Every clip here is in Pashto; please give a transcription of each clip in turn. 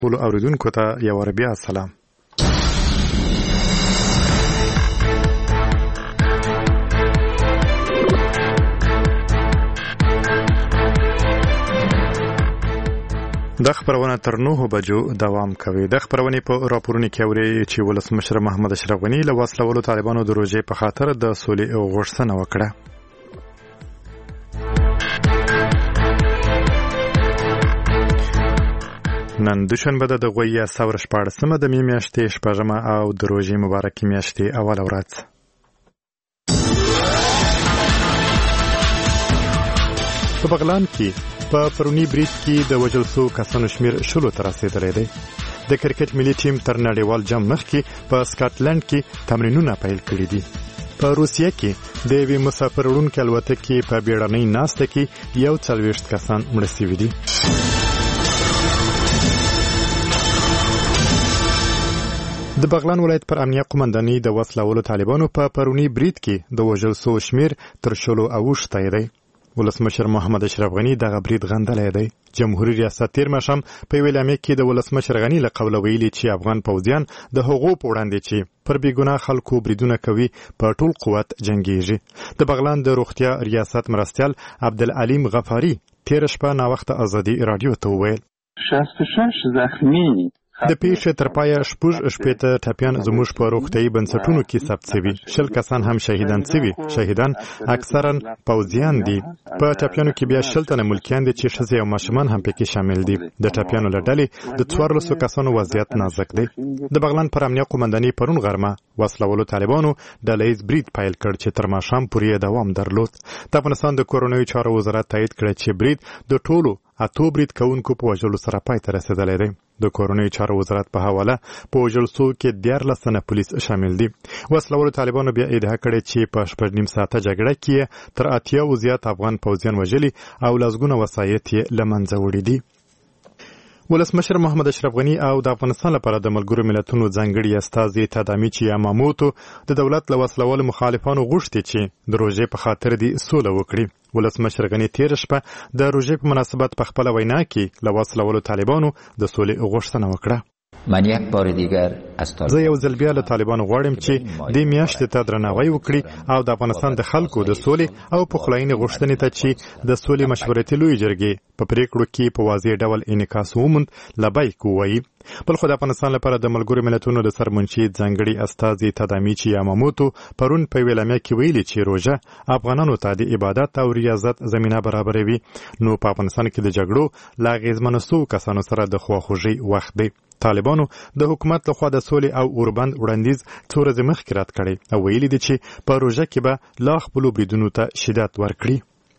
ټول اوریدونکو ته یو بیا سلام. د خبرونه تر 9 بجو دوام کوي. د خبرونه په راپورونو کې اوري چې ولسمشر محمد اشرف غنی له وسلوالو طالبانو د روزې په خاطر د سولې غوښتنه وکړه. نن دوشنبه د غویا سور 14مه د میاشتې 14مه او د روزې مبارکې میاشتې اوله ورځ. په بغلان کې په پرونی برید کې د وژل شوو کسانو شمیر 10 ته رسیدلی دی. د کرکټ ملي ټیم تر نړیوال جام مخکې په سکاټلند کې تمرینونه پیل کړي دي. په روسیه کې د یوې مسافر وړونکې الوتکې په بیړنۍ ناسته کې 41 کسان مړه شوي دي. د بغلان ولایت پر امنیه قومندانۍ د وسلوالو طالبانو په پرونی برید کې د وژل شوو شمیر تر 28 دی. ولسمشر محمد اشرف غنی دغه برید غندلی دی. جمهوریت ریاست تیر ماښام په یوې اعلامیه کې د ولسمشر غنی له قوله ویلي چې افغان پوځیان د هغو په وړاندې چې پر بېګناه خلکو بریدونه کوي په ټول قوت جنګیږي. د بغلان د روغتیا ریاست مرستیال عبدالعلیم غفاري تیر شپه ناوخته ازادي رادیو ته وویل 66 زخمی د پیښې تر پایه 8 ټپیان زموږ په روغتیايي بنسټونو کې ثبت شوي. 20 کسان هم شهیدان شوي. شهیدان اکثرا پوځیان دي. په ټپیانو کې بیا 10 تنه ملکیان دي چې ښځې او ماشومان هم پکې شامل دي. د ټپیانو له ډلې د 14 کسانو وضعیت نازک دی. د بغلان پر امنیه قومندانۍ پرون غرمه وسلوالو طالبانو ډله ییز برید پیل کړ چې تر ماښام پورې دوام درلود. د افغانستان د کورونیو چارو وزارت تایید کړ چې برید د ټولو اتو برید کوونکو په وژلو سره پای ته رسیدلی دی. د کورونیو چارو وزارت په حواله په وژل شوو کې 14 تنه پولیس شامل دي. وسلوالو طالبانو بیا ادعا کړې چې په 8.5 ساعته جګړه کې تر 80 زیات افغان پوځیان وژلي او لسګونه وسایط یې له منځه وړي دي. ولسمشر محمد اشرف غنی او د افغانستان لپاره د ملګرو ملتونو ځانګړي استازي تادامیچی یاماموتو د دولت له وسلوالو مخالفانو غوښتي چې د روژې په خاطر دې سوله وکړي. ولسمشر غنی تیر شپه د روژې په مناسبت په خپله وینا کې له وسلوالو طالبانو د سولې غوښتنه وکړه. من یک بار دیگر از زه یو ځل بیا له طالبانو غواړم چې دې میاشتې ته درناوی وکړي او د افغانستان د خلکو د سولې او پخلاینې غوښتنې ته چې د سولې مشورتي لویې جرګې په پریکړو کې په واضح ډول انعکاس وموند لبیک ووایي. بل خو د افغانستان لپاره د ملګرو ملتونو د سرمنشي ځانګړي استازي تادامیچی یاماموتو پرون په ویلامه کې ویلي چې روژه افغانانو ته د عبادت او ریاضت زمینه برابروي. نو په افغانستان کې د جګړو لا اغېزمنو شوو کسانو سره د خواخوږۍ وخت دی. طالبانو د حکومت لخوا د سولې او اوربند وړاندیز څو ورځې مخکې رد کړی او ویلي دي چې په روژه کې به لا خپلو بریدونو ته شدت ورکړي.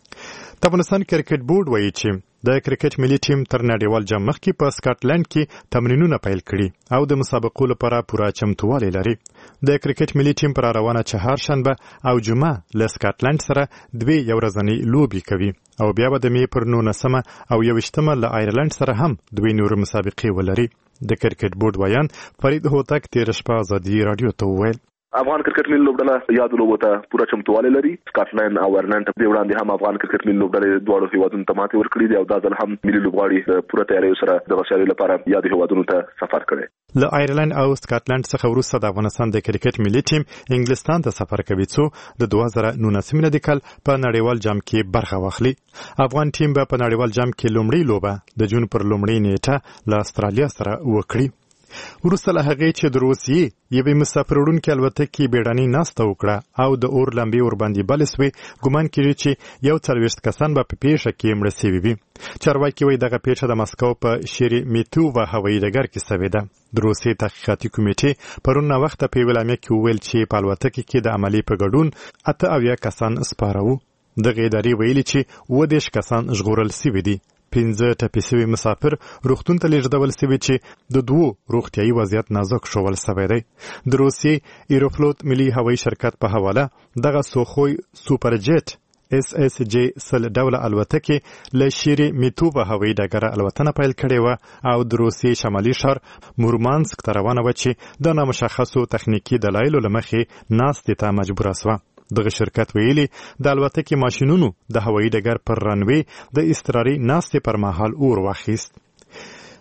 د افغانستان کرکټ بورډ وایي چې د کرکټ ملي ټیم تر نړیوال جام مخکې په سکاټلند کې تمرینونه پیل کړي او د مسابقو لپاره پوره چمتووالی لري. د کرکټ ملي ټیم پر روانه چهارشنبه او جمعه له سکاټلند سره 2 یورځنۍ لوبي کوي او بیا به د می پر 19مه او 21مه له آیرلند سره هم 2 نور مسابقې ولري. د کرکټ بورډ ویان فرید هوتک تیر شپه ازادي رادیو ته وویل افغان کرکټ ملي لوبډله یاد لوبو ته پوره چمتووالی لري. سکاټلند او آیرلند په وړاندې هم افغان کرکټ ملي لوبډلې دواړو هیوادونو ته ماتې ورکړې دي او دا ځل هم ملي لوبغاړي پوره تیاری سره د غوښتنې لپاره یاد هیوادونو ته سفر کړي. له آیرلند او سکاټلند څخه وروسته د افغانستان د کرکټ ملي ټیم انګلستان ته سفر کوي څو د 2019 میلادي کال په نړیوال جام کې برخه واخلي. افغان ټیم به په نړیوال جام کې لومړی لوبه د جون پر لومړۍ نیټه له استرالیا سره وکړي. وروسته له هغې چې د روسیې یوې مسافر وړونکې الوتکې بیړنۍ ناسته وکړه او د اور لمبې ورباندې بلې سوې، ګمان کېږي چې 41 کسان به په پیښه کې مړه سوي وي. چارواکي وایي دغه پیښه د مسکو په شېرېمیتوفا هوایي ډګر کې سوې ده. د روسیې تحقیقاتي کمیټې پرون ناوخته په یوه اعلامیه کې وویل چې په الوتکې کې د عملې په ګډون 78 کسان سپاره وو. دغه ادارې ویلي چې 30 کسان ژغورل سوي دي. 15 ټپي سوي مسافر روغتون ته لیږدول سوي چې د 2 روغتیايي وضعیت نازک ښوول سوی دی. د روسیې ایروفلوت ملي هوایي شرکت په حواله دغه سوخوی سوپر جیټ SSJ 100 ډوله الوتکې له شېرېمیتوفا هوایي ډګره الوتنه پیل کړې وه او د روسیې شمالي ښار مورمانسک ته روانه وه چې د نامشخصو تخنیکي دلایلو له مخې ناستې ته مجبوره سوه. دغه شرکت ویلي د الوتکې ماشینونو د هوایي ډګر پر رنوې د اضطراري ناستې پر مهال اور واخیست.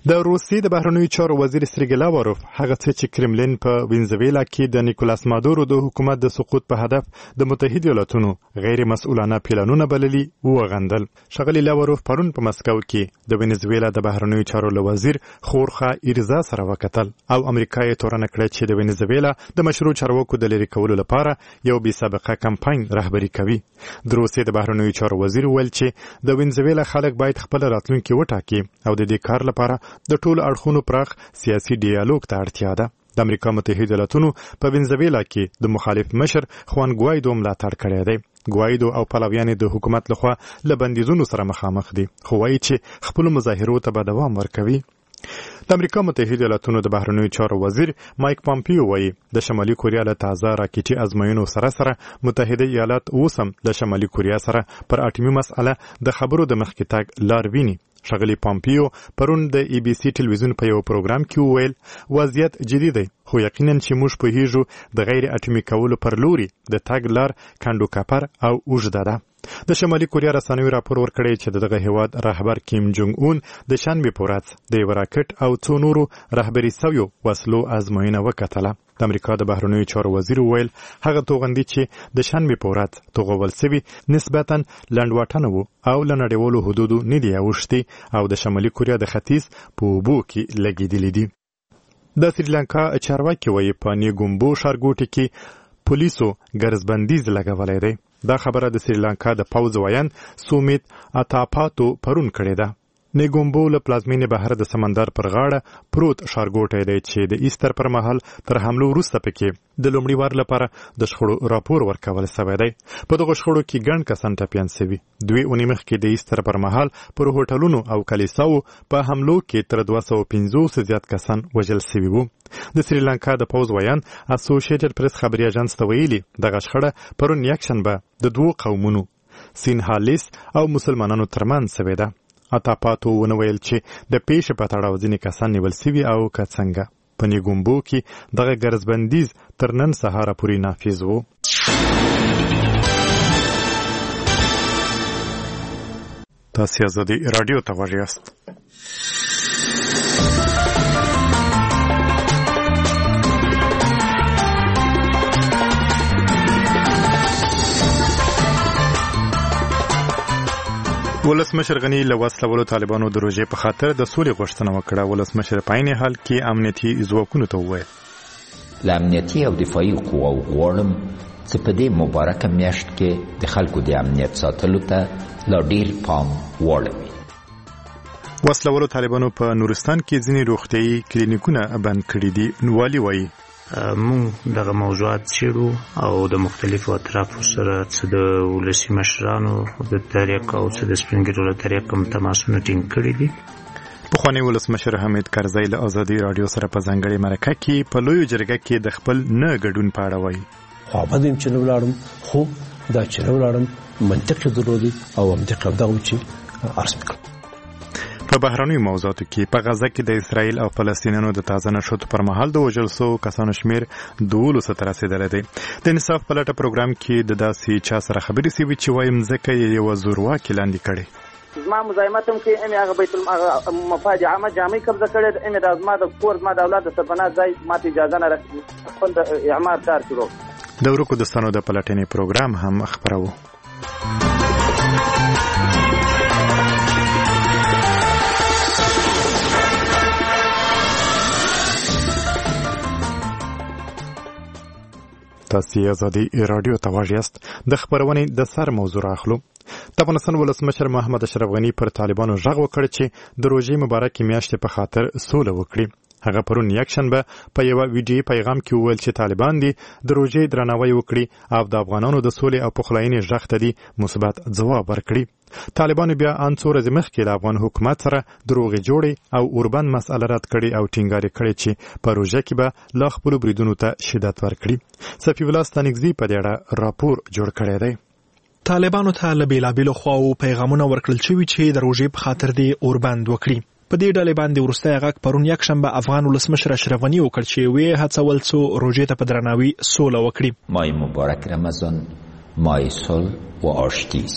د روسیې د بهرنیو چارو وزیر سرګی لاوروف هغه څه چې کرملین په وینزویلا کې د نیکولاس مادورو د حکومت د سقوط په هدف د متحده ایالاتونو غیر مسؤلانه پلانونه بللي وغندل. ښاغلي لاوروف پرون په مسکو کې د وینزویلا د بهرنیو چارو له وزیر خورخه ایرزا سره وکتل او امریکا یې تورنه کړه چې د وینزویلا د مشروع چارواکو د لرې کولو لپاره یو بې سابقه کمپاین رهبري کوي. د روسیې د بهرنیو چارو وزیر ویل چې د وینزویلا خلک باید خپل راتلونکي وټاکي او د دې کار لپاره د ټولو اړخونو پراخ سیاسي ډیالوګ ته اړتیا ده. د امریکا متحده ایالاتونو په وینزویلا کې د مخالف مشر خوان ګوایدو ملاتړ کړی دی. ګوایدو او پلویان د حکومت لخوا له بندیزونو سره مخامخ دي خو وایي چې خپل مظاهرو ته به دوام ورکوي. د امریکا متحده ایالاتونو د بهرنیو چارو وزیر مایک پامپیو وایي د شمالي کوریا له تازه راکټي ازموینو سره متحده ایالات اوس هم د شمالي کوریا سره پر اټومي مسأله د خبرو د مخکې تګ لار ویني. ښاغلي پامپیو پرون د ای بي سي ټلویزیون په یو پروګرام کې وویل وضعیت جدي دی خو یقینا چې موږ پوهیږو د غیر اټومي کولو پر لوري د تګ لار کندو کپر او اوږده ده. د شمالي کوریا رسنیو راپور ورکړی چې دغه هیواد رهبر کیم جونګ اون د شنبې په ورځ د یو راکټ او څو نورو رهبري سویو وسلو ازموینه وکتله. د امریکا د بهرنیو چارو وزیر ویل هغه توغندي چې د شنبې په ورځ توغول سوي نسبتا لنډواټنه وو او له نړیوالو حدودو نه دي اوښتي او د شمالي کوریا د ختیځ په اوبو کې لګېدلي دي. د سریلانکا چارواکي وایي په نیګومبو ښارګوټي کې پولیسو ګرځبندیز لګولی دی. دا خبره د سریلانکا د پوځ وایان سومیت اتاپاتو پرون کړې ده. نیګومبو له پلازمینې بهر د سمندر پر غاړه پروت ښارګوټی دی چې د ایستر پر مهال تر حملو وروسته پکې د لومړي وار لپاره د شخړو راپور ورکول سوی دی. په دغو شخړو کې ګڼ کسان ټپیان سوي. 2 اونۍ مخکې د ایستر پر مهال پر هوټلونو او کلیساو په حملو کې تر 250 زیات کسان وژل سوي وو. د سریلانکا د پوځ وایان اسوسییټډ پریس خبري اژانس ته ویلي دغه شخړه پرون یکشنبه د 2 قومونو سینهالیس او مسلمانانو ترمنځ سوې ده. اتاپاتو ونه ویل چې د پیښې په تړاو ځینې کسان نیول سوي او که څنګه. په نیګومبو کې دغه ګرځبندیز تر نن سهاره پورې نافذ و. تاسو آزادي رادیو ته غوږ یاست. ولسمشر غنی له وسلوالو طالبانو د روژې په خاطر د سولې غوښتنه وکړه. ولسمشر په عین حال کې امنیتي ځواکونو ته وویل له امنیتي او دفاعي قواو غواړم چې په دې مبارکه میاشت کې د خلکو د امنیت ساتلو ته لا ډیر پام واړوي. وسلوالو طالبانو په نورستان کې ځینې روغتیايي کلینیکونه بند کړي دي. والي وایي مونږ دغه موضوعات څېړو او د مختلفو اطرافو سره څه د ولسي مشرانو د طریق او څه د سپین ږیرو له طریق هم تماسونه ټینګ کړي دي. پخوانی ولسمشر حمید کرزی له آزادي رادیو سره په ځانګړې مرکه کې په لویو جرګه کې د خپل نه ګډون په اړه وایي خوابه دیم چې نه ولاړم خو دا چې نه ولاړم منطق یې درلودی او منطق همدغه و چې عرض مې کړم. په بهرنیو موضوعاتو کې په غزه کې د اسرائیل او فلسطینیانو د تازه نشوت پر مهال د وژل شوو کسانو شمیر 12 ته رسیدلی دی. د انصاف په لټه پروګرام کې د داسې چا سره خبرې شوي چې وایي مځکه یې یوه زورواکي لاندې کړې. زما مزاحمت هم کوي ام هغه بیت المفاد عامه جامع قبضه کړي ام د زما د کور زما د اولاد د سپناه ځای ماته اجازه نه راکړي خپل د اعمار کار شروع. د ورکو دستانو د پلټنې پروګرام هم خپروو. تاسو آزادي رادیو ته غوږ یاست. د خبرونې د سر موضوع اخلو. د افغانستان ولسمشر محمد اشرف غنی پر طالبانو غږ وکړ چې د روژې مبارکې میاشتې په خاطر سوله وکړي. هغه پرون یکشنبه په یو ویډیو پیغام کې وویل چې طالبان دي د روژې درناوی وکړي او د افغانانو د سولې او پخلاینې غږ ته دي مثبت ځواب ورکړي. طالبانو بیا ان څو ورځې مخکې د افغان حکومت سره دروغې جوړې او اوربند مسأله رد کړي او ټینګار کړي چې په روژه کې به لا خپلو بریدونو ته شدت ورکړي. صفي الله ستانکزي په دې اړه راپور جوړ کړی دی. طالبانو ته له بېلابېلو خواو پیغامونه ورکړل شوي چې د روژې په خاطر دې اوربند وکړي. په دې ډلې باندې وروستی غږ پرون یکشنبه افغان ولسمشر اشرف غني وکړ چې ویې هڅول څو روژې ته په درناوي سوله وکړي. ماه مبارک رمضان ماه صلح و آشتی است.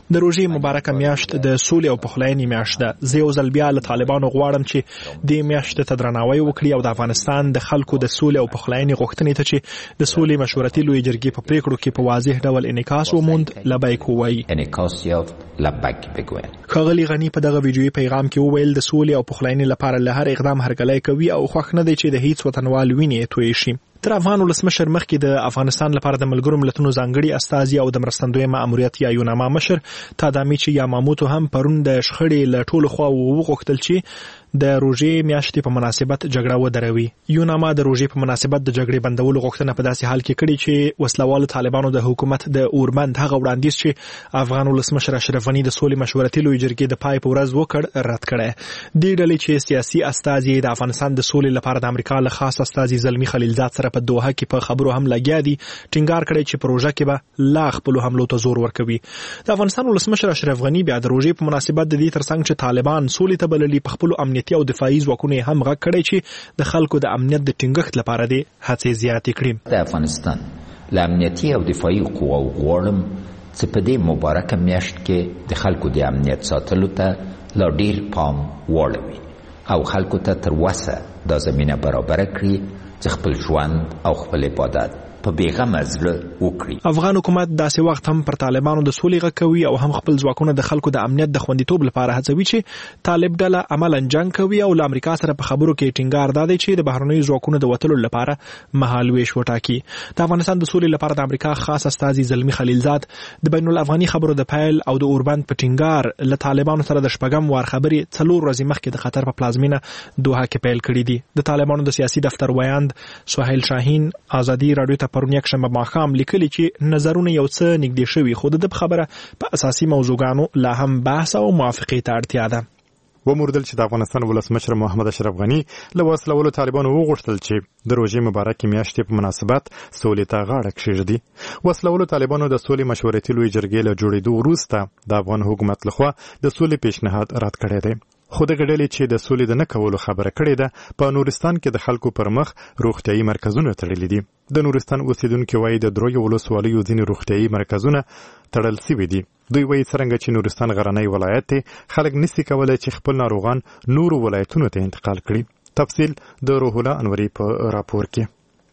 د روژې مبارکه میاشت د سولې او پخلاینې میاشت ده. زه یو ځل بیا له طالبانو غواړم چې دې میاشت ته درناوی وکړي او د افغانستان د خلکو د سولې او پخلاینې غوښتنې ته چې د سولې مشورتي لویې جرګې په پریکړو کې په واضح ډول انعکاس وموند لبیک ووایي. انعکاس یافت لبیک بگوین. ښاغلي غني په دغه ویډیويي پیغام کې وویل د سولې او پخلاینې لپاره له هر اقدام هرکلی کوي او خوښ نه دی چې د هیڅ وطنوال وینې تویې شي. تر افغان ولسمشر مخکې د افغانستان لپاره د ملګرو ملتونو ځانګړي استازي او د مرستندوی ماموریت یا یوناما مشر تادامیچی یاماموتو هم پرون د شخړې له ټولو خواوو وغوښتل چې د روژې میاشتې په مناسبت جګړه ودروي. یوناما د روژې په مناسبت د جګړې بندولو غوښتنه په داسې حال کې کړې چې وسلوالو طالبانو د حکومت د اوربند هغه وړاندیز چې افغان ولسمشر اشرف غني د سولې مشورتي لویې جرګې د پای په ورځ وکړ رد کړی. دې ډلې چې سیاسي استازي د افغانستان د سولې لپاره د امریکا له خاص استازي زلمی خلیلزاد سره په دوحه کې په خبرو هم لګیا دي، ټینګار کړی چې پروژه کې به لا خپل حملو ته زور ورکوي. د افغانستان ولسمشر اشرف غني بیا د روژې په مناسبت د دې ترڅنګ چې طالبان سولې ته بللي په خپل امنیتي او دفاعي ځواکونو هم غږ کړی چې د خلکو د امنیت د ټینګښت لپاره دې هڅې زیاتې کړي. د افغانستان له امنیتي او دفاعي قواو غواړم چې په دې مبارکه میاشت کې د خلکو د امنیت ساتلو ته لا ډیر پام واړوي او خلکو ته تر وسه دا زمینه برابره کړي چې خپل ژوند او خپل عبادت په بیغمه زړه وکړي. افغان حکومت داسې وخت هم پر طالبانو د سولې غږ کوي او هم خپل ځواکونه د خلکو د امنیت د خوندیتوب لپاره هڅوي چې طالب ډله عملاً جنگ کوي او له امریکا سره په خبرو کې ټینګار دادی چې د بهرنیو ځواکونو د وتلو لپاره مهال ویش وټاکي. د افغانستان د سولې لپاره د امریکا خاص استازي زلمی خلیلزاد د بین الافغاني خبرو د پیل او د اوربند په ټینګار له طالبانو سره د شپږم وار خبرې 4 ورځې مخکې د خطر په پلازمینه دوحه کې پیل کړې دي. د طالبانو د سیاسي دفتر ویاند سهیل شاهین ازادي رادیو ته پرون یک شنبه هم لیکلي چې نظرونه یو څه نږدې شوي خو د خبره په اساسي موضوعګانو لا هم بحث او موافقې ته اړتیا ده. وموردل چې د افغانستان ولسمشر محمد اشرف غني له وسلوالو طالبانو وغوښتل چې د روژې مبارکې میاشتې په مناسبت سولې ته غاړه کېږدي. وسلوالو طالبانو د سولې مشورتي لویې جرګې له جوړېدو وروسته د افغان حکومت لخوا د سولې پیشنهاد رد کړی دی. خو د ګډلې چې د سولې د نه کولو خبره کړې ده په نورستان کې د خلکو پر مخ روغتيایي مرکزونه تړلي دي. د نورستان اوسیدونکو وایي د دروي ولسوالیو ځینې روغتيایي مرکزونه تړل شوي دي. دوی وایي څنګه چې نورستان غرنی ولایت دی خلک نشي کولای چې خپل ناروغان نورو ولایتونو ته انتقال کړي. تفصیل د روح الله انوري په راپور کې.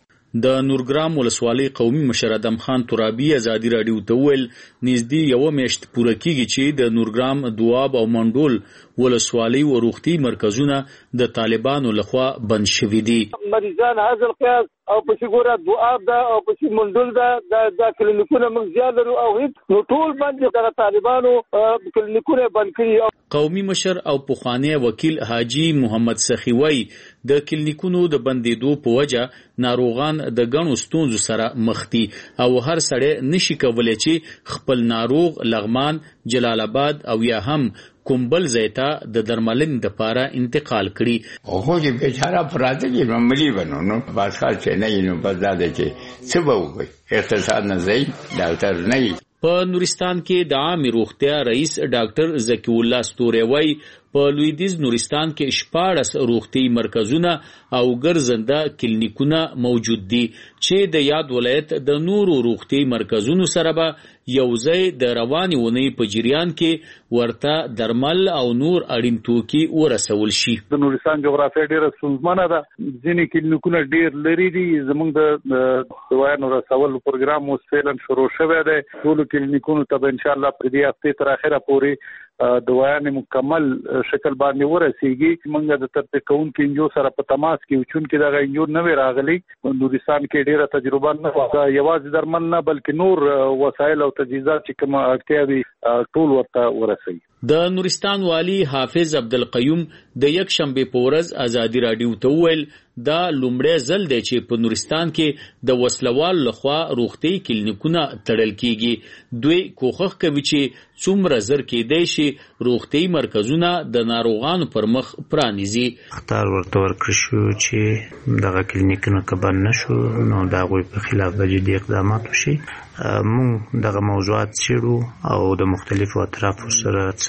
د نورګرام ولسوالۍ قومي مشر ادم خان ترابي ازادي رادیو ته ویل نږدې یو میاشت پوره کیږي چې د نورګرام دواب او منډول ولسوالۍ او روغتي مرکزونه د طالبانو لخوا بند شوي دي. مریضان هاذ القياس او په شګوره دواب دا او په منډول دا د کلینیکونو موږ زیات لرو او هیڅ نو ټول باندې د طالبانو کلینیکونه بند کړي. قومي مشر او پخوانی وکیل حاجی محمد سخیوی د کلینیکونو د بندیدو په وجه ناروغان د غنو ستونزو سره مخ دي او هر سړی نشي کولای چې خپل ناروغ لغمان جلال آباد او یا هم کومبل زیتا د درملنې لپاره انتقال کړي. خو چې بیچاره پراته کې معمولی بنو نو بس خاص نه نو بس دا چې څه به وي اقتصاد نه ځي ډاکټر نه. په نورستان کې د عام روغتیا رئیس ډاکټر زکی الله ستوریوي په لویدیز نورستان کې 14 روغتي مرکزونه او ګرځنده کلینیکونه موجود دي چې د یاد ولایت د نورو روغتي مرکزونو سره به یوځای د رواني ونې په جریان کې ورته درمل او نور اړین توکي ورسول شي. د نورستان جغرافیه ډیره ستونزمنه ده. ځینې کلینیکونه ډیر لري دي. زموږ د دوایانو رسول پروګرام اوس فعلا شروع شوی دی. ټول کلینیکونو ته ان شاء الله په دې هفته تر اخره پورې دوایانې مکمل شکل باندې ورسیږي. موږ د تطبیق کوونکو انجو سره په تماس کې چون کې دا انجو نه راغلي. نورستان کې ډیره تجربه نه و. یوازې درمل نه بلکې نور وسایل او تجهیزات چې کوم اړتیاوي ټول ورته ورسي. د نورستان والی حافظ عبدالقیوم د یک شنبه په ورځ ازادي رادیو ته ویل دا لومړی ځل دی چې په نورستان کې د وسلوال لخوا روغتي کلینیکونه تړل کیږي. دوی کوښښ کوي چې څومره زر کېدای شي روغتي مرکزونه د ناروغانو پر مخ پرانیزي. اختار ورته ورکړ شو چې دغه کلینیکونه کبن نشو نو دا غوي په خلاف د جدي اقدامات وشي. مونږ دغه موضوعات چیرو او د مختلفو اطرافو سره څه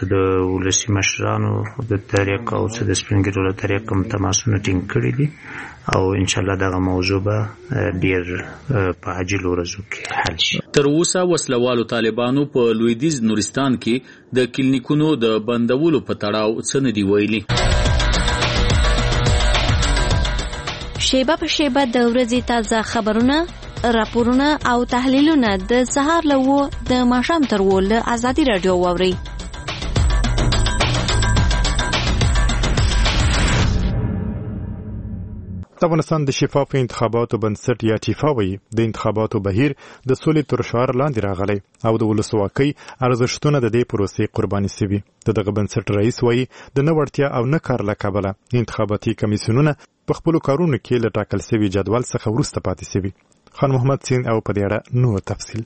څه د ولسي مشرانو د طریق او څه د سپینګیرو له طریق کوم تماسونه ټینګ کړي دي او ان شاء الله دغه موضوع به ډیر په عاجل ورځو کې حل شي. تر اوسه وسلوالو طالبانو په لویدیز نورستان کې د کلینیکونو د بندولو په تړاو څه نه دی ویلي. شیبه په شیبه د ورځې تازه خبرونه، راپورونه او تحلیلونه د سهار له 9 د ماښام تر 10 له ازادي رادیو واورئ. د افغانستان د شفاف انتخاباتو بنسټ یا ټیفا وایي د انتخاباتو بهیر د سولې تر شعار لاندې راغلی او د ولسواکۍ ارزښتونه د دې پروسې قرباني شوي. دغه بنسټ رئیس وایي د نه وړتیا او نه کار له کبله انتخاباتي کمیسیونونه په خپلو کارونو کې له ټاکل شوي جدول څخه وروسته پاتې شوي. خان محمد سین او په دې اړه نور تفصیل.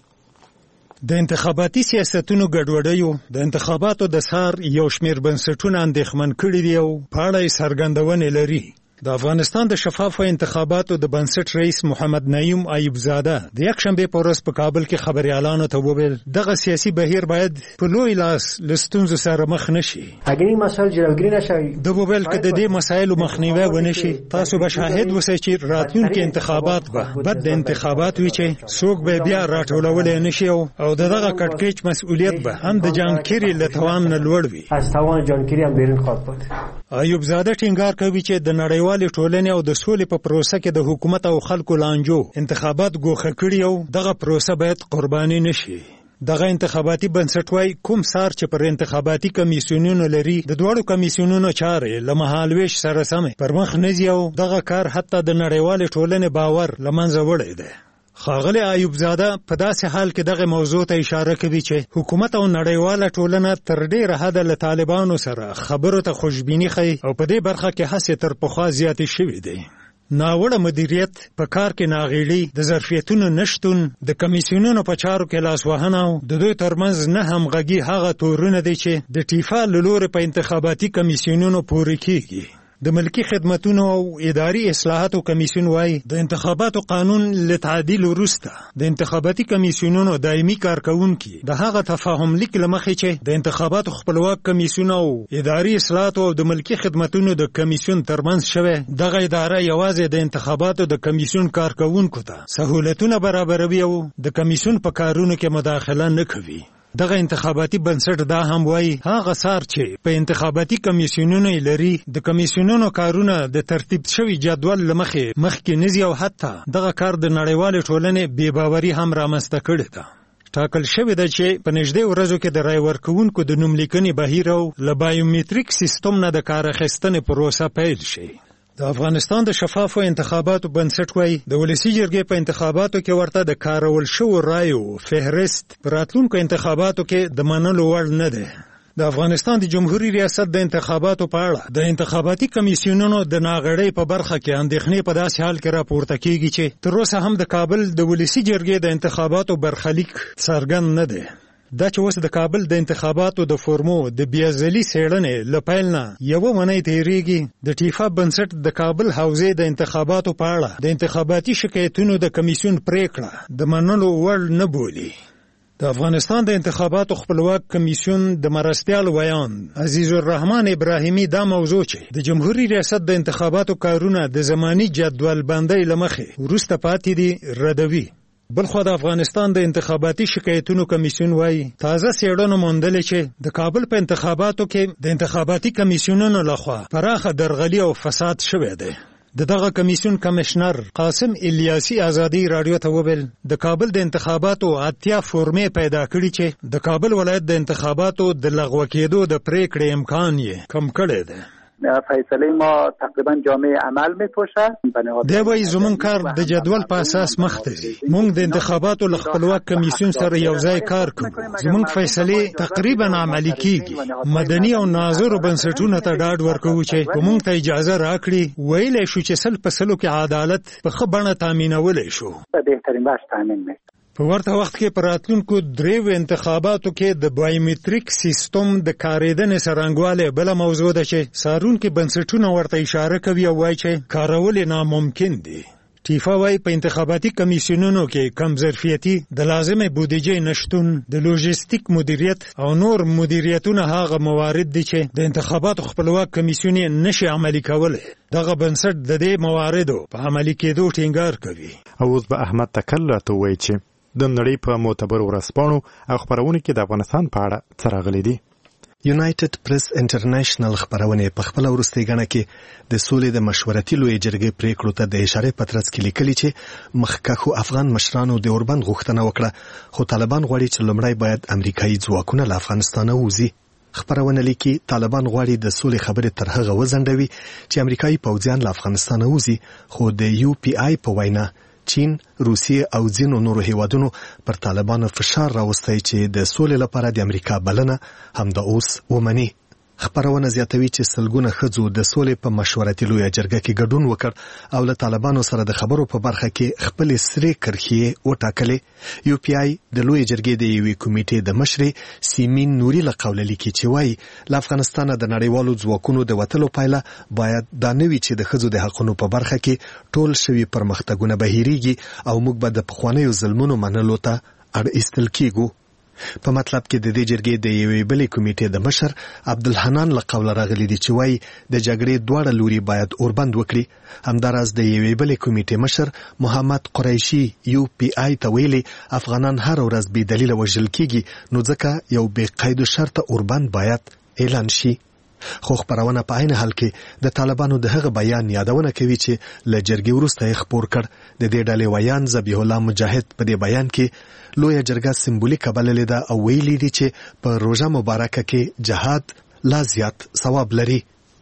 د انتخاباتي سیاستونو ګډوډیو د انتخاباتو د سار یو شمېر بنسټونه اندېښمن کړي دي او په اړه یې څرګندونې لري. د افغانستان د شفافو انتخاباتو د بنسټ رئیس محمد نعیم ایوب زاده د یک شنبه په ورځ په کابل کې خبريالانو ته وویل دغه سیاسي بهیر باید په لوی لاس لستونزو سره مخ نشي. اګینی مسایل جوړګری نشي. د وویل کده د دې مسایلو مخنیوي ونشي تاسو به شاهد وسئ چې راتلونکي انتخابات به بد د انتخابات وي چې څوک به بیا راټولول نشي او دغه کټکېچ مسؤلیت به هم د جانکيري لتوان نه لوړ وي. از توان جانکيري هم بیرون خواهد بود. ایوب زاده ټینګار کوي چې د نړیوالې ټولنې او د سولې په پروسه کې د حکومت او خلکو لانجو انتخابات ګوښه کړي او دغه پروسه باید قرباني نشي. دغه انتخاباتي بنسټ وايي کوم سار چې پر انتخاباتي کمیسیونونو لري د دوړو کمیسیونونو چارې له مهالويش سره سم پر مخ نه ځي او دغه کار حتی د نړیوالې ټولنې باور لمنځه وړي دی. خاغلی ایوب زاده په داسې حال کې دغه موضوع ته اشاره کوي چې حکومت او نړیواله ټولنه تر ډیره حده له طالبانو سره خبرو ته خوشبیني ښیي او په دې برخه کې هڅې تر پخوا زیاتې شوې دي. ناوړه مدیریت په کار کې ناغېړي، د ظرفیتونو نشتون، د کمیسیونونو په چارو کې لاسوهنه او د دوی ترمنځ نه همغږي هغه تورونه دي چې د ټیفا له لورې په انتخاباتي کمیسیونونو پورې کیږي. د ملکی خدمتونو او اداري اصلاحاتو کمیسیون وايي د انتخاباتو قانون له تعدیل وروسته د انتخاباتي کمیسیونونو دایمي کارکونکي د هغه تفاهم لیک لمخې چې د انتخاباتو خپلواک کمیسیون او اداري اصلاحات او د ملکی خدمتونو د کمیسیون ترمنځ شوه دغه اداره یوازې د انتخاباتو د کمیسیون کارکونکو ته سہولتونه برابروي او د کمیسیون په کارونو کې مداخله نه کوي. دغه انتخاباتي بنسټ دا هم وایي هغه سار چې په انتخاباتي کمیسیونونو لري د کمیسیونونو کارونه د ترتیب شوی جدول لمخې مخکې نزي او حتی دغه کار د نړیوالې ټولنې بې باوري هم رامنځته کړې ده. ټاکل شوی ده چې په نږدې ورځو کې د رای ورکوونکو د نوم لیکنې بهیر او له بایومټریک سیستم نه د کار اخیستنې پروسه پیل شي. د افغانستان د شفافو انتخاباتو بنسټ وايي د ولسی جرګې په انتخاباتو کې ورته د کارول شوو رایو فهرست پر راتلونکو انتخاباتو کې د منلو وړ نه ده. د افغانستان د جمهوریت ریاست د انتخاباتو په اړه د انتخاباتي کمیسیونونو د ناغړۍ په برخه کې اندېښنې په داسې حال کې راپورته کیږي چې تر اوسه هم د کابل د ولسی جرګې د انتخاباتو برخلیک څرګند نه دی. دا چې اوس د کابل د انتخاباتو د فورمو د بیازلي څېړنې له پیل نه یوه ونې تېرېږي د ټیفا بنسټ د کابل حوزې د انتخاباتو په اړه د انتخاباتي شکایتونو د کمیسیون پریکړه د منلو وړ نه بولي. د افغانستان د انتخاباتو خپلواک کمیسیون د مرستیال ویان عزیز الرحمن ابراهیمی دا موضوع چې د جمهوریت ریاست د انتخاباتو کارونه د زمانی جدول بندۍ لمخې وروسته پاتې دي ردوي. بلخو د افغانستان د انتخاباتي شکایتونو کمیسیون وايي تازه څېړنه موندلې چې د کابل په انتخاباتو کې د انتخاباتي کمیسیونونو لخوا پراخه درغلي او فساد شوی دی. دغه کمیسیون کمشنر قاسم الیاسی ازادي رادیو ته وویل د کابل د انتخاباتو اتیا فورمې پیدا کړي چې د کابل ولایت د انتخاباتو د لغوه کېدو د پریکړې امکان یې کم کړی دی. فیصله ما تقریبا جامع عمل میپوشه. دی وایي زمونږ کار د جدول په اساس مخ ته ځي. موږ د انتخاباتو له خپلواک کمیسیون سره یو ځای کار کوو. زمونږ فیصلې تقریبا عملي کیږي. مدني او ناظرو بنسټونو ته ډاډ ورکوو چې که موږ ته اجازه راکړي ویلی شو چې سل په سلو کې عدالت په ښه بڼه تامینولی شو. په بهترین وجه تامین می په ورته وخت کې پر راتلونکو دریو انتخاباتو کې د بایومټریک سیستم د کارېدنې څرنګوالی بله موضوع ده چې څارونکي بنسټونه ورته اشاره کوي او وایي چې کارول یې ناممکن دي. ټیفا وايي په انتخاباتي کمیسیونونو کې کم ظرفیتي د لازمه بودیجې نشټون د لوجستیک مدیریت او نور مدیریتونه هغه موارد دي چې د انتخاباتو خپلواک کمیسیون نشي عملي کولای. دغه بنسټ د دې مواردو په عملي کېدو ټینګار کوي. اوس به احمد تکل راته وایي چې د نړۍ په معتبرو ورځپاڼو او خپرونو کې د افغانستان په اړه څه راغلي دي. یونایټډ پریس انټرنیشنل خبرونه په خپل وروستي غاڼه کې د سولې د مشورتي لوی جرګې پریکړو ته د اشاره پترڅ کې لیکلي چې مخکښو افغان مشرانو د اوربند غوښتنه وکړه خو طالبان غواړي چې لومړی باید امریکایي ځواکونه له افغانستان ووځي. خبرونه لیکي طالبان غواړي د سولې خبرې تر هغه وزندوي چې امریکایي پوځیان له افغانستان ووځي خو د یو پی آی په وینا چین، روسیه او ځینو نورو هیوادونو پر طالبانو فشار راوستی چې د سولې لپاره د امریکا بلنه همدا اوس ومني. خبرونه زیاتوي چې سلګونه ښځو د سولې په مشورتي لویه جرګه کې ګډون وکړ او له طالبانو سره د خبرو په برخه کې خپلې سرې کرښې وټاکلې. یو پی آی د لویه جرګې د یوې کمیټې د مشرې سیمین نوري له قوله لیکي چې وایي له افغانستانه د نړیوالو ځواکونو د وتلو پایله باید دا نه وي چې د ښځو د حقونو په برخه کې ټول شوي پرمختګونه بهیریږي او موږ به د پخوانیو ظلمونو منلو ته اړ ایستل کیږو. په مطلب کې د دې جرګې د یوې بلې کمیټې د مشر عبدالحنان له قوله راغلي دي چې وایي د جګړې دواړه لوري باید اوربند وکړي. همداراز د یوې بلې کمیټې مشر محمد قریشي یو پی آی ته ویلي افغانان هر ورځ بې دلیله وژل کیږي نو ځکه یو بې قید و شرطه اوربند باید اعلان شي. خو خبرونه په عین حال کې د طالبانو د هغه بیان یادونه کوي چې له جرګې وروسته یې خپور کړ. د دې ډلې ویان ذبیح الله مجاهد په دې بیان کې لویه جرګه سمبولیکه بللې ده او ویلي دي چې په روژه مبارکه کې جهاد لا زیات ثواب لري.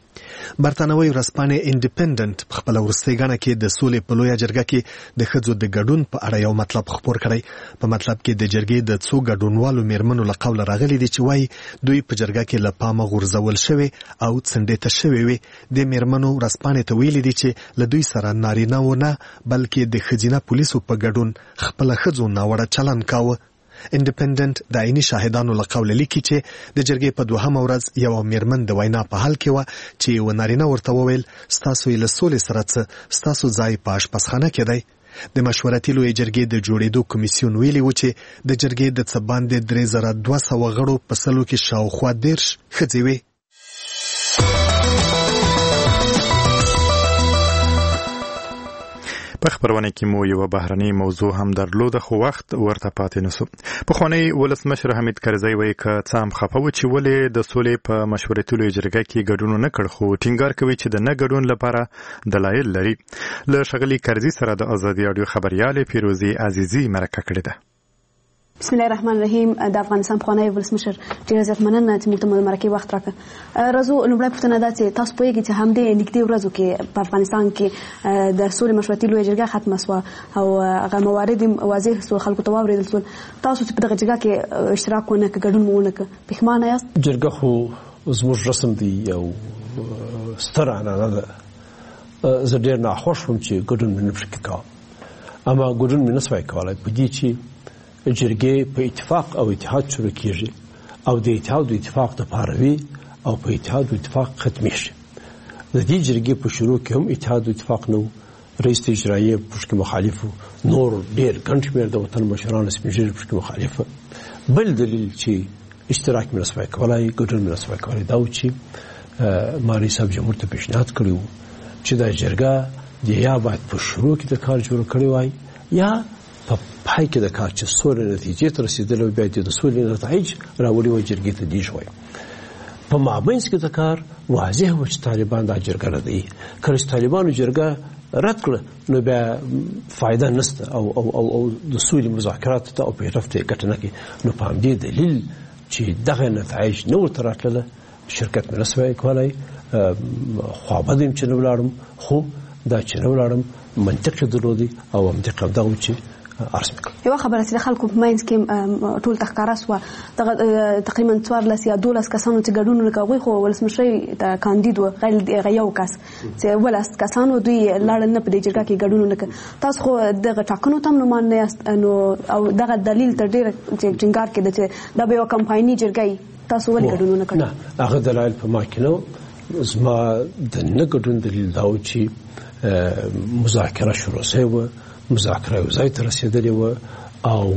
برتانوي ورځپاڼې انډیپندنت په خپل وروستي غاڼه کې د سولې په لویه جرګه کې د ښځو د ګډون په اړه یو مطلب خپور کړی. په مطلب کې د جرګې د څو ګډونوالو میرمنو له قوله راغلي دي چې وایي دوی په جرګه کې له پامه غورځول شوي او څنډې ته شوي وي. د میرمنو ورځپاڼې ته ویلي دي چې له دوی سره نارینه و نه بلکې د ښځینه پولیسو په ګډون خپله ښځو ناوړه چلن کاوه. انډیپندنت د عیني شاهدانو له قوله لیکي چې د جرګې په دوهمه ورځ یو میرمن د وینا په حال کې و چې یو نارینه ورته وویل ستاسو یې له سولې سره څه ستاسو ځای په اشپزخانه کې دی. د مشورتي لویې جرګې د جوړېدو کمیسیون ویلي و چې د جرګې د څه باندې 3200 غړو په سلو کې شاوخوا 10 ښځې وې. په خبرونه کې مو یو بهرني موضوع هم درلوده خو وخت ورته پاتې نسو. پخوانی ولسمشر حمید کرزی وایي که څه هم خفه و چې ولې د سولې په مشورتي لویه جرګه کې ګډون نه کړ خو ټینګار کوي چې د نه ګډون لپاره دلایل لري. له ښاغلي کرزي سره د ازادي راډیو خبريال فیروزي عزیزي مرکه کړې ده. بسم الله الرحمن الرحیم. د افغانستان پخوانی ولسمشر ډېر زیات مننه چې موږ ته د مرکې وخت راکړ. راځو لومړی پوښتنه دا چې تاسو پوهیږئ چې همدې نږدې ورځو کې په افغانستان کې د سولې مشورتي لویه جرګه ختمه سوه او هغه موارد واضح سول خلکو ته واورېدل سول. تاسو چې په دغه جرګه کې اشتراک ونه کړ ګډون مو ونه کړ پښیمانه یاست؟ جرګه خو زموږ رسم دی او ستره عنعنه ده. زه ډېر ناخوښ وم چې ګډون مې نه پکې کاوه اما ګډون مې نه سوای کولی په دې چې جرګې په اتفاق او اتحاد شروع کیږي او د اتحاد او اتفاق لپاره وي او په اتحاد او اتفاق ختمیږي. د دې جرګې په شروع کې هم اتحاد او اتفاق نو رئیس اجرایي پښکې مخالف نور ډېر ګڼ شمېر د وطن مشرانو سپین ږیري پښکې مخالف. بل دلیل چې اشتراک مې نسوای کولی ګډون مې نسوای کولی دا و چې ما رئیس صاحب جمهور ته پیشنهاد کړی و چې دا جرګه د یا باید په شروع کې د کار جوړ کړی وای یا په پای کې د کار چې سولې نتیجې ته رسېدلی بیا د سولې نتایج راوړي وای جرګې ته دېږي وای. په مابینځ کې د کار واضح و چې طالبان دا جرګه ردوي. کله چې طالبانو جرګه رد کړه نو بیا فایده نشته او د سولې مذاکراتو ته او پیرفت ته ګټه نه کوي. نو په همدې دلیل چې دغه نتایج نه ورته راتلله شرکت مې نسوای کولی. خوابدی یم چې نه ولاړم خو دا چې نه ولاړم منطق یې درلودی او منطق همدغه و چې عرض مې کړ. یوه خبره چې د خلکو په منځ کې ټول ته ښکاره سوه دغه تقریبا 14 یا 12 کسانو چې ګډون ونه کړ هغوی خو ولسمشرۍ ته کاندید و غیر یو کس چې 12 کسانو دوی لاړل نه په دې جرګه کې ګډون ونه کړ. تاسو خو دغه ټاکنو ته هم نومان نه یاست نو او دغه دلیل تر ډېره ټینګار کېده چې دا به یوه کمپایني جرګه وي تاسو ولې ګډون ونه کړ؟ نه هغه دلایل په ما کې نه زما د نه ګډون دلیل دا و چې مذاکره شروع شوې وه، مذاکره یو ځای ته رسېدلې وه او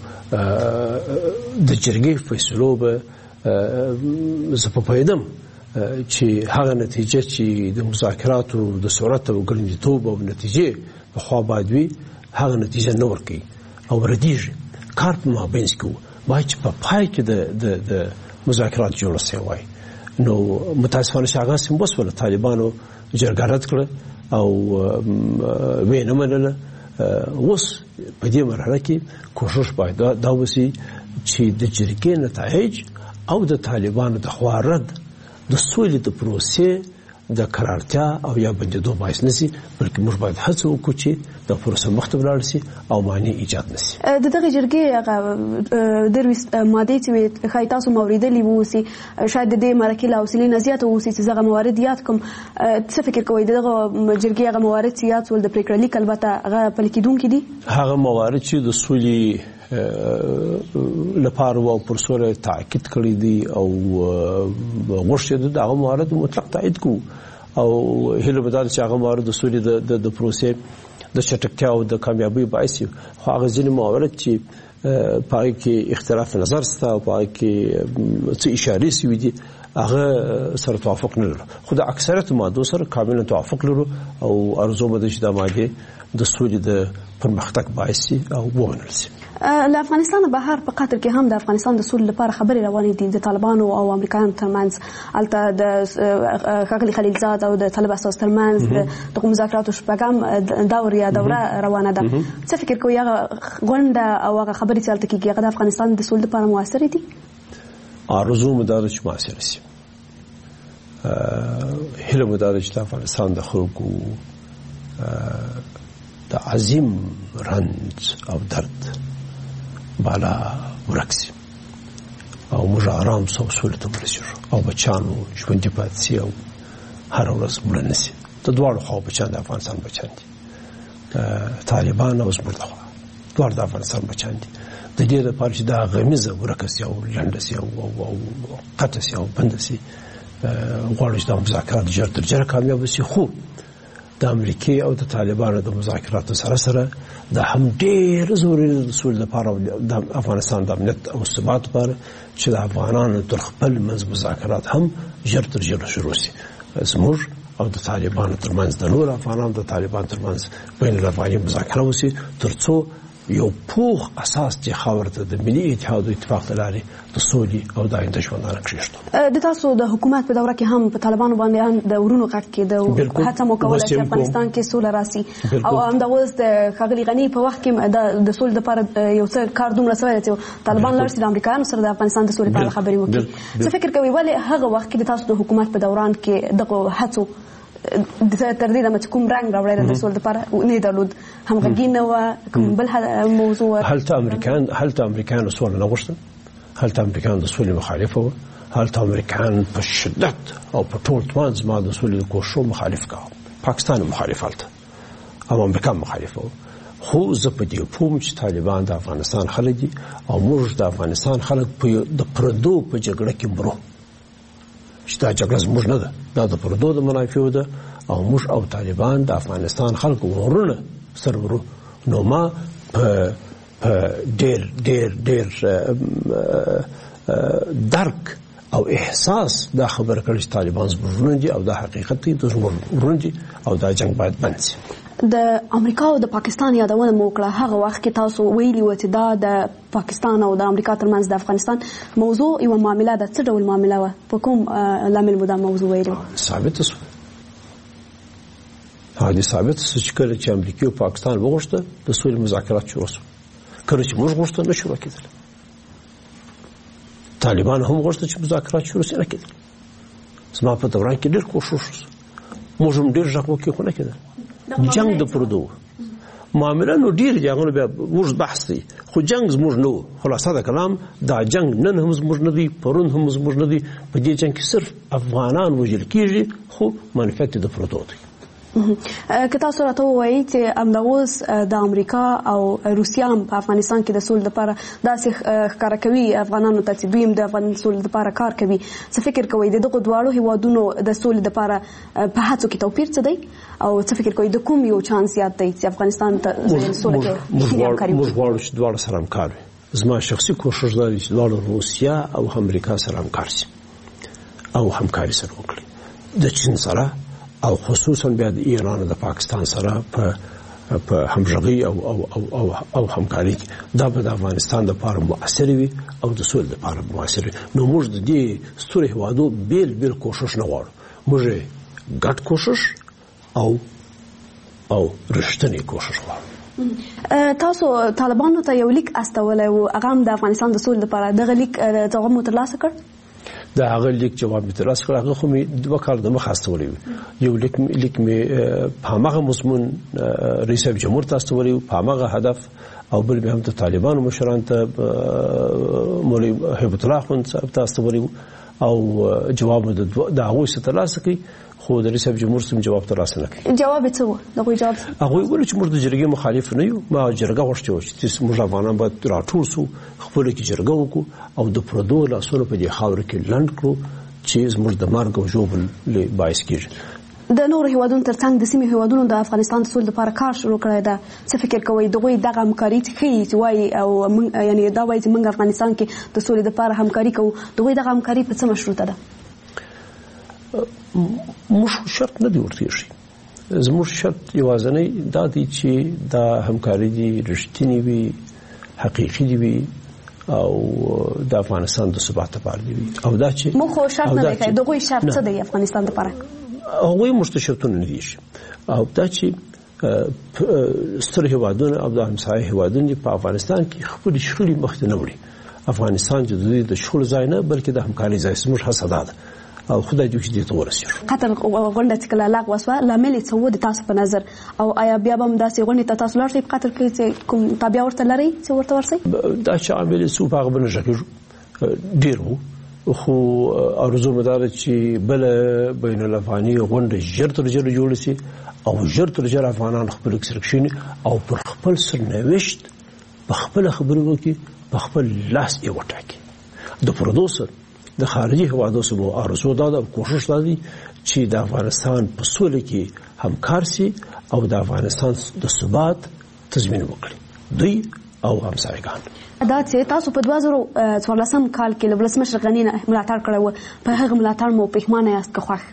د جرګې فیصلو به زه په پوهېدم چې هغه نتیجه چې د مذاکراتو د سرعت او ګړندیتوب او نتیجې پخوا باید وي، هغه نتیجه نه ورکوي او ردېږي. کار په مابینځ کې و، باید چې په پای کې د مذاکرات جوړه شوی وای. نو متاسفانه چې هغه سم وسوله، طالبانو جرګه رد کړه او ویې نه منله. اوس په دې مرحله کې کوښښ باید دا وشي چې د جرګې نتایج او د طالبانو د خوا رد د سولې د پروسې د قرارتیا او یا بندېدو باعث نه شي، بلکې موږ باید هڅه وکړو چې د پروسه مخته ولاړ شي او مانع ایجاد نه شي. د دغه جرګې هغه درویس مادې چې ښایي تاسو مو اورېدلي واوسي، شاید د دې مرکې له حوصلې نه زیاته واوسي چې دغه موارد یاد کړم. څه فکر کوئ د دغه جرګې هغه موارد چې یاد شول د پرېکړه لیک البته هغه پلي کېدونکي دي؟ هغه موارد چې د سولې لپاره او پر سوله تاکید کړی دي او غوښتي دي، هغه موارد مطلق تایید کوو او هیله به دا چې هغه موارد د سولې د پروسې د چټکتیا او د کامیابی باعث وي. خو هغه ځینې موارد چې په هغې کې اختلاف نظر شته او په هغې کې څه اشارې شوي دي، هغه سره توافق نه لرو، خو د اکثریت مادو سره کاملا توافق لرو او ارزو مده چې د مادې د سولې د پرمختګ باعث شي او ومنل شي. له افغانستان بهر په قطر کې هم د افغانستان د سولې لپاره خبرې روانې دي د طالبانو او امریکایانو ترمنځ. هلته د ښاغلي خلیلزاد او د طالب استازو ترمنځ د مذاکراتو شپږم دور یا دوره روانه ده. څه فکر کوئ هغه غونډه او هغه خبرې چې هلته کېږي هغه د افغانستان د سولې لپاره مؤثرې دي؟ آرزو مو دا ده چې مؤثره شي. هیله مو دا ده چې د افغانستان د خلکو د عظیم رنج او درد بالا ورک شي او موږ آرام سو سولې ته ورسېږو او بچیانو ژوندي پاتې شي او هره ورځ مړه نه شي. د دواړو خواو بچیان د افغانستان بچیان دي، طالبان او زموږ د خوا دواړه د افغانستان بچیان دي. د دې لپاره چې دا غمیزه ورکه شي او لنډه شي او قطع شي او بنده شي، غواړو چې دا مذاکرات ژر تر ژره کامیابه شي. خو د امریکې او د طالبانو د مذاکراتو سره سره دا هم ډېر ضروري د سولې لپاره او د افغانستان د امنیت او ثبات لپاره چې د افغانانو تر خپل منځ مذاکرات هم ژر تر ژره شروع شي. زموږ او د طالبانو ترمنځ د نور افغانانو د طالبانو ترمنځ بین الافغاني مذاکره وشي تر څو یو پوخ اساس چې خاور ته د ملي اتحاد او اتفاق ته لارې د سولې او د آینده ژوندانه کښېږدو. د تاسو د حکومت په دوره کې هم په طالبانو باندې هم د ورونو غږ کېده، هڅه مو کوله چې افغانستان کې سوله راسي او همدا اوس د ښاغلي غني په وخت کې د سولې لپاره یو څه کار دومره شوی دی چې طالبان لاړ شي د امریکایانو سره د افغانستان د سولې په اړه خبرې وکړي. څه فکر کوئ ولې هغه وخت کې د تاسو د حکومت په دوران کې دغه هڅو تر دې دمه چې کوم رنګ راوړی د سولې لپاره نه درلود؟ همغږي نه وه، کوم بل موضوع وه؟ هلته امریکایانو سوله نه غوښتل، هلته امریکایانو د سولې مخالفه وه، هلته امریکایان په شدت او په ټول توان زما د سولې د کوښښو مخالف کاوه. پاکستان مخالف هلته او امریکا مخالفه وه. خو زه په دې پوم چې طالبان د افغانستان خلک دي او موږ د افغانستان خلک د پردو په جګړه کې مرو، چې دا جګړه زموږ نه ده، دا د پردو د منافعو ده او موږ او طالبان د افغانستان خلکو ورونه سره ورو. نو ما په ډېر ډېر ډېر درک او احساس دا خبره کړې چې طالبان زموږ ورونه دي او دا حقیقت دی، زموږ ورونه دي او دا جنګ باید بند شي. د امریکا او د پاکستان یادونه مو وکړه. هغه وخت کې تاسو ویلي وو چې دا د پاکستان او د امریکا ترمنځ د افغانستان موضوع یوه معامله ده. څه ډول معامله وه؟ په کوم لامل مو دا موضوع ویلي وه؟ ثابته شوه، هغه ثابته شوه چې کله چې امریکا او پاکستان وغوښته د سولې مذاکرات شروع شول، کله چې موږ غوښته نه شروع کېدل. طالبان هم غوښته چې مذاکرات شروع شي، نه کېدل. زما په دوران کې ډېر کوښښ وشو، موږ هم ډېر غږ وکړو خو نه کېدل. جنگ د پردو معامله نو ډیر دي، هغه بیا موږ بحث دی، خو جنگ زموږ نه و. خلاصه د کلام دا جنگ نن هم زموږ نه دی، پرون هم زموږ نه دی. په دې جنگ کې صرف افغانان وژل کېږي خو منفعت د پردو دی. که تاسو راته ووایئ چې همدغه اوس د امریکا او روسیا هم په افغانستان کې د سولې لپاره داسې ښکاره کوي افغانانو ته چې دوی هم د افغان سولې لپاره کار کوي، څه فکر کوئ د دغو دواړو هیوادونو د سولې لپاره په هڅو کې توپیر څه دی او څه فکر کوئ د کوم یو چانس زیات دی چې افغانستان ته سوله کې همکاري وکړي؟ موږ غواړو چې دواړه سره همکار وي. زما شخصي کوښښ دا دی چې دواړه روسیا او امریکا سره همکار شي او همکاري سره وکړي، د چین سره او خصوصا بیا د ایران او د پاکستان سره په همغږي او همکاري دا به د افغانستان لپاره مؤثر وي او د سولې لپاره مؤثر وي. نو موږ د دې ستوري هیوادو بیل کوښښ نه غواړو، موږ ګډ کوښښ او رښتینی کوښښ غواړو. تاسو طالبانو ته یو لیک استولی و، هغه هم د افغانستان د سولې لپاره، دغه لیک جواب مو ترلاسه کړ؟ د هغه لیک جواب مې ترلاسه کړ، هغه خو مې 2 کال دمخه استولی و. یو لیک مې په هماغه مضمون رئیس جمهور ته استولی و، په هماغه هدف، او بل به هم د طالبانو مشران ته مولوي هیبت الله خان صاحب ته استولی و، او جواب مې د هغوی څخه ترلاسه کړ، خو د رئیس جمهور څخه جواب ترلاسه نه کړ. جواب یې څه و؟ دغوی جواب هغوی ویل چې موږ د جرګې مخالف نه یو، ما جرګه غوښتې وه چې موږ افغانان باید راټول سو، خپله کې جرګه وکړو او د پردو لاسونه په دې خاوره کې لنډ کړو چې زموږ د مرګ او ژوبل باعث کېږي. د نورو هیوادونو ترڅنګ د سیمې هیوادونو د افغانستان د سولې لپاره کار شروع کړی ده، څه فکر کوئ دغوی دغه همکاري ښیي چې وایي او یعنی دا وایي چې موږ افغانستان کې د سولې لپاره همکاري کوو، دغوی دغه همکاري په څه مشروطه ده؟ موږ شرط نه دی ورته ایښی، زموږ شرط یوازینی دا دی چې دا همکاري دي رښتینې وي، حقیقي دي وي او د افغانستان د ثبات لپاره دی وي، او دا چې موږ خو شرط نه دی کړی، دغوی شرط څه دی افغانستان لپاره؟ هغوی موږ ته شرطونه نه دي ایښي، او دا چې ستر هیوادونه او د همسایه هیوادونه په افغانستان کې خپلې شخړې مخته نه وړي. افغانستان چې د دوی د شخړو ځای نه بلکې د همکارۍ ځای، زموږ هڅه دا ده او خدای دې چې دې ته ورسېږو. قطر غونډه چې کله لغوه شوه لامل یې څه و د تاسو په نظر، او آیا بیا به هم داسې غونډې ته تاسو لاړ شئ په قطر کې چې کوم تابع ورته لرئ چې ورته ورسئ؟ دا چې عامل یې څه و په هغه به نه غږېږو، ډېر و، خو ارزو مې دا ده چې بله بین الافغاني غونډه ژر تر ژره جوړه شي او ژر تر ژره افغانان خپل سره کښېني او پر خپل سرنوشت په خپله خبرې وکړي، په خپل لاس یې وټاکي. د پردو سره د خارجي هیوادو سره ارزو دا ده، کوښښ دا دی چې د افغانستان په سوله کې همکار سي او د افغانستان د ثبات تضمین وکړي، دوی او همسایګان. دا چې تاسو په 2014 کال کې له ولسمشر غني نه ملاتړ کړی و، په هغه ملاتړ مو پښیمانه یاست که خوښ؟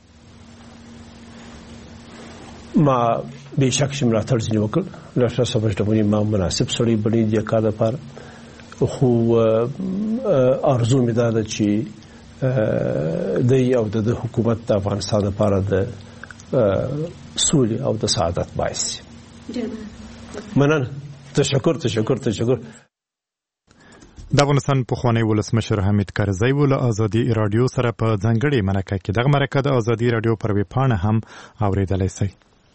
ما بېشک چې ملاتړ ځینې وکړ، ډاکټر صاحب شتمني ما مناسب سړی بللی دې کار لپاره، خو ارزو مې دا ده چې دی او د حکومت د افغانستان لپاره د سولې او د سعادت باعث شي. مننه، تشکر. د افغانستان پخوانی ولسمشر حمید کرزی له ازادي رادیو سره په ځانګړې مرکه کې دغه مرکه د ازادي رادیو پر ویب پاڼه هم اوریدلای شئ.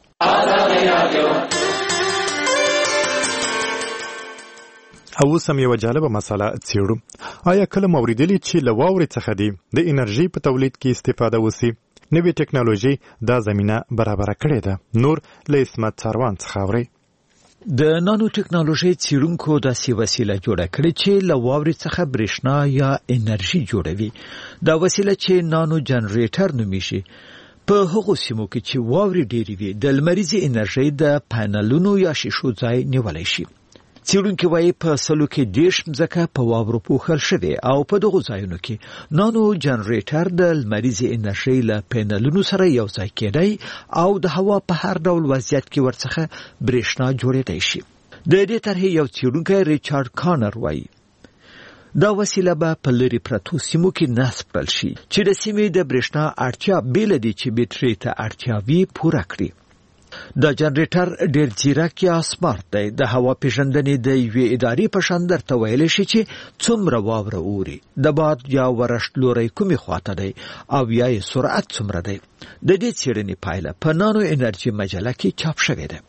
او سم یو جالبه مسله څېړو. آیا کله مو اوریدلي چې له واورې څخه د انرژي په تولید کې استفاده وسی؟ نوې ټکنالوژي دا زمینه برابره کړې ده. نور له اسمت څاروان څخه اورئ. د نانو ټکنالوژي څېړونکو داسې وسیله جوړه کړې چې له واورې څخه برېښنا یا انرژي جوړوي. دا وسیله چې نانو جنریټر نومیږي، په هغو سیمو کې چې واورې ډېرې وي د لمریزې انرژۍ د پانلونو یا شیشو ځای نیولی شي. څېړونکي وایي په سلو کې 10 مځکه په واورو پوښل شوې او په دغو ځایونو کې نانو جنریټر د لمریزې انرژۍ له پینلونو سره یو ځای کېدی او د هوا په هر ډول وضعیت کې ورڅخه برېښنا جوړېدی شي. د دې طرحې یو څېړونکی ریچارډ کانر وایي دا وسیله به په لرې پرتو سیمو کې نصب کړل شي چې د سیمې د برېښنا اړتیا بېله دې چې بیټرۍ ته اړتیا وي پوره کړي. دا جنریټر ډېر ځیرک یا سمارټ دی. د هوا پیژندنې د یوې ادارې په شان درته ویلی شي چې څومره واوره اوري، د باد یا ورشت لوری کومې خواته دی او یا یې سرعت څومره دی. د دې څېړنې پایله په نانو انرژي مجله کې چاپ شوې ده.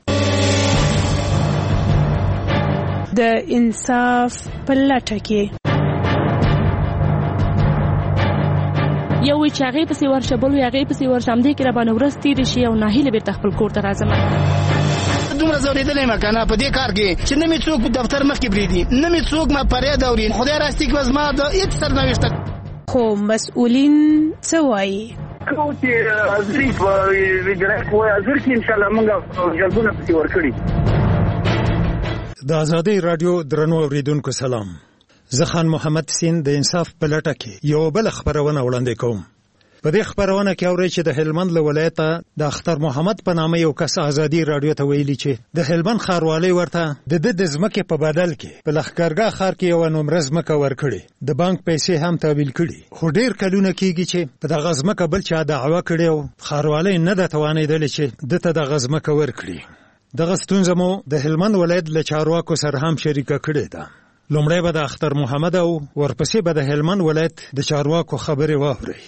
د انصاف په لټه کې یو وی چې هغه پسې ورشه بل وی هغه پسې ورشه همدې کې را باندې ورځ تېرې شي او ناهیله بیرته خپل کور ته راځم. دومره ځورېدلی یم که نه په دې کار کې چې نه مې څوک دفتر مخکې پرېږدي نه مې څوک ما فریاد اوري. خدای راستي کې به زما د هېڅ سرنوشته خو مسؤلین څه وایي؟ کوم چې حاضري په وزارت کې وایي حاضر کې انشاءالله موږ جلبونه پسې ورکړي. د ازادۍ راډیو درنو اوریدونکو سلام. زه خان محمد حسین د انصاف په لټه کې یو بل خبرونه وړاندې کوم. په دې خبرونه کې اورئ چې د هلمند له ولایته د اختر محمد په نامه یو کس ازادي راډیو ته ویلي چې د هلمند ښاروالۍ ورته د ځمکې په بدل کې په لښکرګاه ښار کې یوه نومره ځمکه ورکړې، د بانک پیسې هم تحویل کړي، خو ډېر کلونه کېږي چې په دغه ځمکه بل چا دعوه کړې او ښاروالۍ نه ده توانېدلې چې ده ته دغه ځمکه ورکړي. دغه ستونزه مو د هلمند ولایت له چارواکو سره هم شریکه کړې ده. لومړی به د اختر محمد او ورپسې به د هلمند ولایت د چارواکو خبرې واورئ.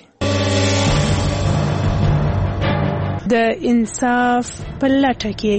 د انصاف په لټه کې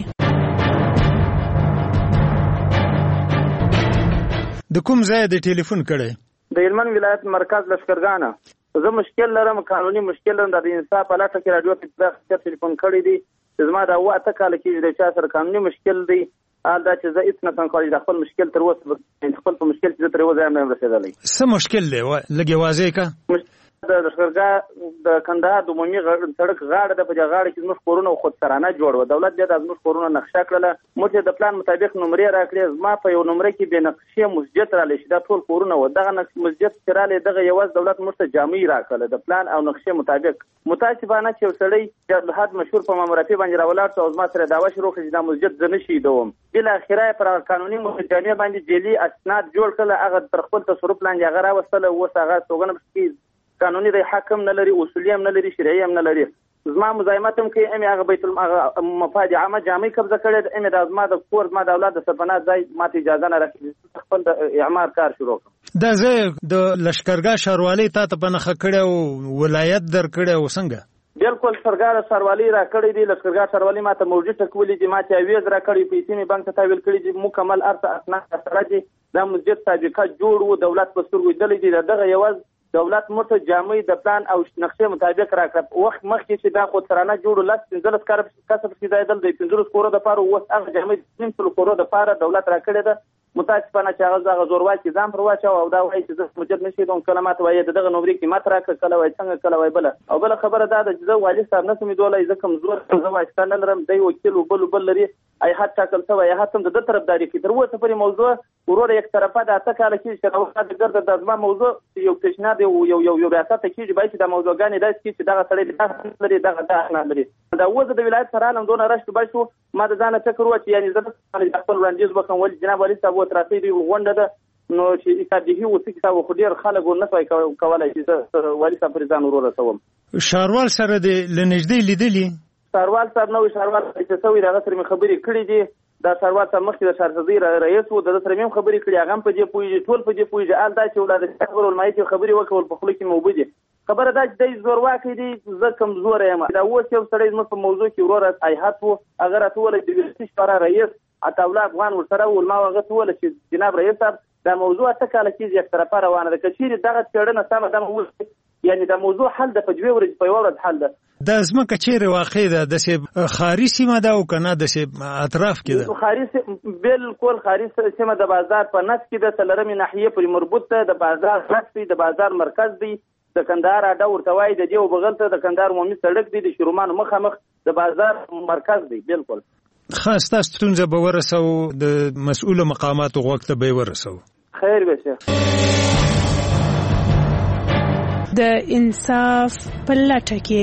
د کوم ځای د ټلیفون کړی؟ د هلمند ولایت مرکز لشکرګاه نه. زه مشکل لرم، قانوني مشکل لرم. د انصاف په لټه کې راډیو ته ټلیفون کړی دی. زما دا 8 کاله کېږي د چا سره قانوني مشکل دی. حال دا چې زه هېڅ نه شم کولی د خپل مشکل تر اوسه خپل په مشکل چې زه تر اوسه هم نه یم رسېدلی. څه مشکل دی؟ لږ یې واضح کړه. د لښکرګاه د کندهار د عمومي سړک غاړه ده. په دې غاړه کې زموږ کورونه خودسرانه جوړ وو. دولت بیا د زموږ کورونه نقشه کړله. موږ د پلان مطابق نمرې راکړې. زما په یو نمره کې بې نقشې مسجد رالی چې دا ټول کورونه وو. دغه مسجد چې رالی دغه یوازې دولت موږ ته جامې راکړله د پلان او نقشې مطابق. متاسفانه چې یو سړی جهاد مشهور په ماموراتي باندې راولاړ شو او زما سره دعوه شروع کړه چې دا مسجد زه نه شهیدوم. بالاخره یې پر قانوني جامې باندې جعلي اسناد جوړ کړل. هغه تر خپل تصرف لاندې هغه راوستله. اوس هغه سوګنه پکې قانوني دی، حکم نه لري، اصولي هم نه لري، شرعي هم نه لري. زما مزاحمت هم کوي. هغه بیت المفاد عامه جامع قبضه کړې ده. د زما د کور زما د اولاد د سپنا ځای ماته اجازه نه راکړي. خپل د اعمار کار شروع کړم. دا زه د لښکرګاه ښاروالۍ تا ته په نښه کړی او ولایت درکړی او څنګه؟ بالکل سرګار ښاروالۍ راکړی دی. لښکرګاه ښاروالۍ ماته موجود ټکولې دي. ماته اویز راکړی، پیسې مې بانک ته تحویل کړي دي. مکمل ارث اسناد سره دي. دا مسجد سابقه جوړ و. دولت په سترګو لیدلی دی. دغه یوازې دولت مرته جامع د پلان او نقشې مطابق راکړه. وخت مخکې چې دا خودسرانه جوړ لس 15 کسب کېدل د 15 کورو د پاره اوس هغه جامع 300 کورو د پاره دولت راکړه ده. متاسفانه چې هغه زورواکي ځان پر واچو او دا وایي چې زه مسجد نشي دوم کلمات وایي دغه نومرې کې مات راکړه. کله وایي څنګه کله وایي بل او بل خبره دا ده چې زه والي صاحب نسم دولای زه کمزور زه وایستان لرم. دی وکیل بل لري ای حد ټاکل شوی هاتم د طرفداري کې تر اوسه پورې موضوع ورور یک طرفه د اته کال کې چې راوخه د ګرد د ازما موضوع یو پیشنهاد یو ریاست کې باید چې د موضوعګانې داس کې چې دغه سړی د لري دغه نه لري. دا وځه د ولایت سره لم دون راشد بشو ما د ځانه فکر و چې یعنی زه خپل وړاندیز وکم ول جناب والي صاحب و ترافي دی غونډه ده نو چې تابعي و چې تاسو خو ډیر خلک نه کوي کولای چې والي صاحب پر ځان ورور رسوم. شاروال سره د لنجدي لیدلی سروال صاحب نو شاروال چې سوي دغه سره خبرې کړې دي. دا سروال صاحب مخکې د شهرزادي رئیس و د سره مې خبرې کړې. هغه په دې پوي ټول په دې پوي ال دا چې ولادت خبر ولمای چې خبرې وکول په خپل کې موبدي خبره دا چې د زور واکې دي. زه کمزور یم. دا اوس یو سړی زما په موضوع کې ورور ایحات وو هغه راټول د ویلسي شورا رئیس عطاوله افغان ورسره ول ما هغه ټول چې جناب رئیس صاحب دا موضوع ته کال کې یک طرفه روانه ده. کچېری دغه چړنه سم د یعنی دا موضوع حل د پجوي ورځ په ورځ حل ده. د ازمکه چیرې واقع ده د خاري سیمه ده او کنه د اطراف کې ده؟ خاري بالکل خاري سیمه د بازار په نس کې ده. تلرمي ناحیه پر مربوط ده. د بازار نس د بازار مرکز دی. د کندهار اډه ورته وای د دیو بغل ته د کندهار عمومي سړک دی. د شرومان مخامخ د بازار مرکز دی. بالکل خاص تاسو ستونزه به ورسو د مسؤل مقاماتو وخت به ورسو. خیر به شه. د انصاف په لټه کې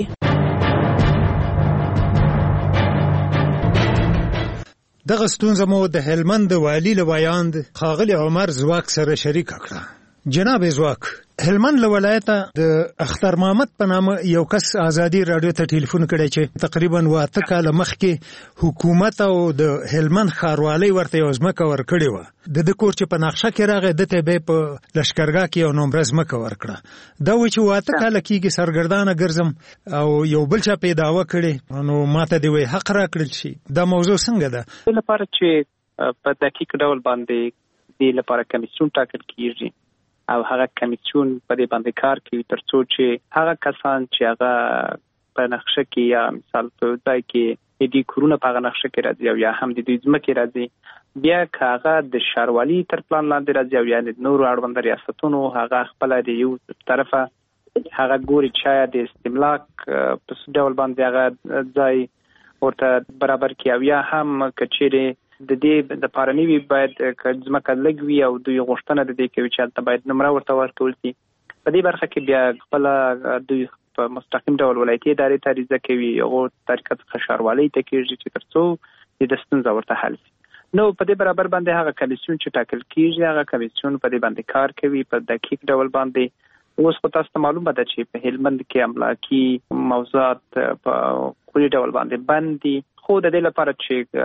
دغه ستونزه مو د هلمند والي له ویاند ښاغلي عمر زواک سره شریک کړه. جناب زواک، هلمند له ولایته د اختر محمد په نامه یو کس ازادي راډیو ته ټلیفون کړی چې تقریبا 8 کال مخکې حکومت او د هلمند ښاروالۍ ورته یو ځمکه ورکړې وه. د کور چې په نقشه کې راغی دته به په لښکرګاه کې یو نومره ځمکه ورکړه. دا و چې 8 کال کېږي سرګردانه ګرځم او یو بل چا په دعوه کړي نو ماته دی وی حق راکړل شي. دا موضوع څنګه ده؟ لپاره چې په دقیق ډول باندې د لپاره کمیسیون ټاکل کیږي او هغه کمیسیون په دې باندې کار کوي ترڅو چې هغه کسان چې هغه په نقشه کې یا مثال په ځای کې دې کورونه په نقشه کې راځي او یا هم د دې ځمکې راځي بیا هغه د ښاروالي تر پلان لاندې راځي او یا د نورو اړوند ریاستونو هغه خپل د یو طرفه هغه ګوري چې د استملاک په ډول باندې هغه ځای ورته برابر کی او یا هم کچېره د دې د پارنیوي باید ځمکه لګوي او دوی غوښتنه د دې کوي چې باید نمبر ورته ورکول شي په دې برخه کې بیا خپل دوی په مستقیم ډول ولایتي ادارې ته ریزه کوي او طریقه ښاروالۍ ته کېږي چې ترڅو د ستونزې ورته حل شي. نو په دې برابر باندې هغه کمیسیون چې ټاکل کیږي هغه کمیسیون په دې باندې کار کوي په دقیق ډول باندې. اوس خو تاسو ته معلومه ده چې په هلمند کې املاکي موضوعات په کلي ډول باندې بندي خو د دې لپاره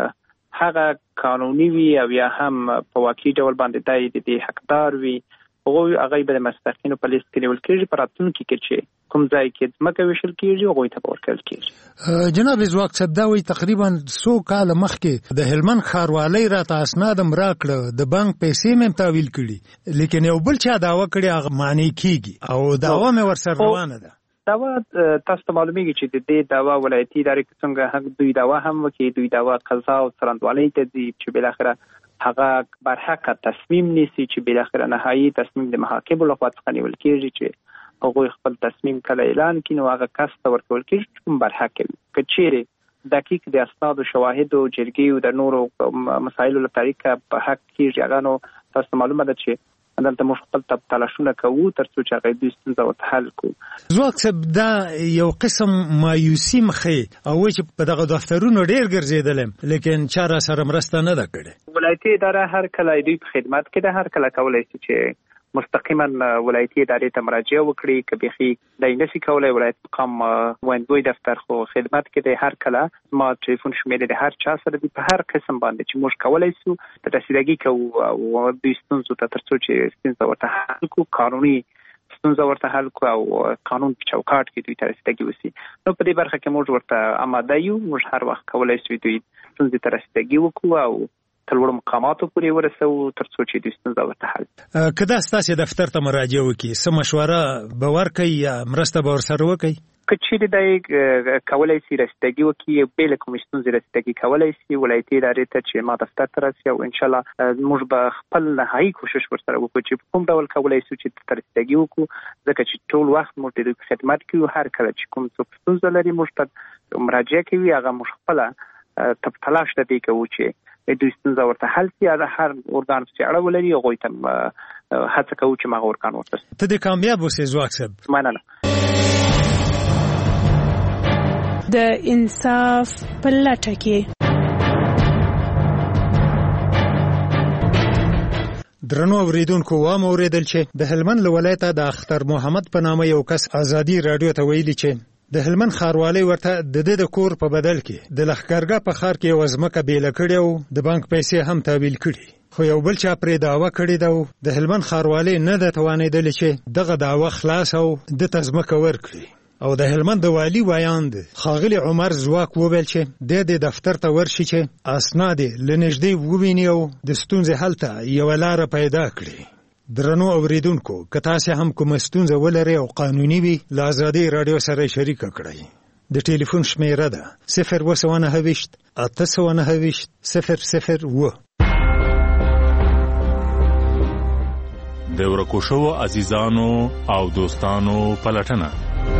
چې هغه قانوني وي او یا هم په واقعي ډول باندې د دې حقدار وي هغه به د مستحقینو په لیست کې نیول کېږي په راتلونکي کې چې کوم ځای کې ځمکه ویشل کېږي هغوی ته ورکړل کېږي. جناب ځواک صاحب دا وایي تقریبا 100 کاله مخکې د هلمند ښاروالۍ راته اسناد هم راکړه د بانک پیسې مې تحویل کړي لیکن یو بل چا دعوه کړې هغه معنی کېږي او دعوه مې ورسره روانه ده. دعوه تاسو ته معلومیږي چې د دې دعوه ولایتي ادارې څنګه حق دوی دعوه هم وکړي دوی دعوه قضا او څرنګوالۍ ته دي چې بالاخره هغه برحق تصمیم نیسي چې بالاخره نهایی تصمیم د محاکمو لخوا څخه نیول کېږي چې هغوی خپل تصمیم کله اعلان کړي نو هغه کس ته ورکول کېږي چې کوم برحق وي. که چیرې دقیق د اسناد او شواهد او جرګې او د نورو مسایلو له طریقه په حق کېږي هغه نو تاسو معلومه ده چې دلته موږ خپل تلاشونه کوو ترڅو چې هغه د ستونزې ورته حل کړو. ځواک صاحب دا یو قسم مایوسي مخې او چې په دغه دفترونو ډېر ګرځېدلم لیکن چا را سره مرسته نه ده کړې. ولایتي اداره هر کله دوی په خدمت کې ده هر کله کولی شي چې مستقیما ولایتي ادارې ته مراجعه وکړي که بیخي دی نشي کولی ولایت مقام ویندوی دفتر خو خدمت کې دی هر کله ما ټلیفون شمیرې د هر چا سره دی په هر قسم باندې چې موږ کولی سو ته رسیدګي کوو او دوی ستونزو ته ترڅو چې ستونزه ورته حل کړو قانوني ستونزه ورته حل کړو او قانون په چوکاټ کې دوی ته رسیدګي وشي. نو په دې برخه کې موږ ورته آماده یو موږ هر وخت کولی سو دوی ستونزې ته رسیدګي وکړو او تلوړ مقاماتو پورې ورسو ترڅو چې د ستونزې ورته حل. کدا ستاسو دفتر ته مراجعه وکړي څه مشوره به ورکړي یا مرسته به ورسره وکړي؟ که چیرې دی کولی شي رسیدګي وکړي بې له کومې ستونزې رسیدګي کولی شي ولایتي ادارې ته چې ما دفتر ته راسي او انشاءالله موږ به خپل نهایي کوشش ورسره وکړو چې کوم ډول کولی شو چې رسیدګي وکړو ځکه چې ټول وخت موږ د دوی په خدمت کې یو هر کله چې کوم څوک ستونزه لري موږ ته مراجعه کوي هغه موږ خپله تلاش د دې کوو چې دوی ستونزه ورته حل شي دا هر ارګان چې اړه ولري هغوی ته هڅه کوو چې هغه ارګان ورته ته دې کامیاب اوسې ځواک صاحب. مننه. د انصاف په لټه کې درنو اوریدونکو وام اوریدل چې د هلمند ولایت د اختر محمد په نامه یو کس ازادي رادیو ته ویلي چې د هلمند ښاروالۍ ورته د کور په بدل کې د لښکرګاه په ښار کې یو ځمکه بیله کړې او د بانک پیسې هم تحویل کړي خو یو بل چا پرې دعوه کړې ده د هلمند ښاروالۍ نه ده توانېدلې چې دغه دعوه خلاص او د ته ځمکه ورکړي او د هلمند د والي ویاند ښاغلي عمر ځواک وویل چې د دفتر ته ورشي چې اسناد له نږدې وویني او د ستونزې حل ته یوه لاره پیدا کړي. درنو اوریدونکو که تاسو هم کوم ستونزه ولرئ او قانوني وي له ازادي رادیو سره شریک کړئ. د ټلیفون شمیره ده 029 829 001. د ورکو شوو عزیزانو او دوستانو پلټنه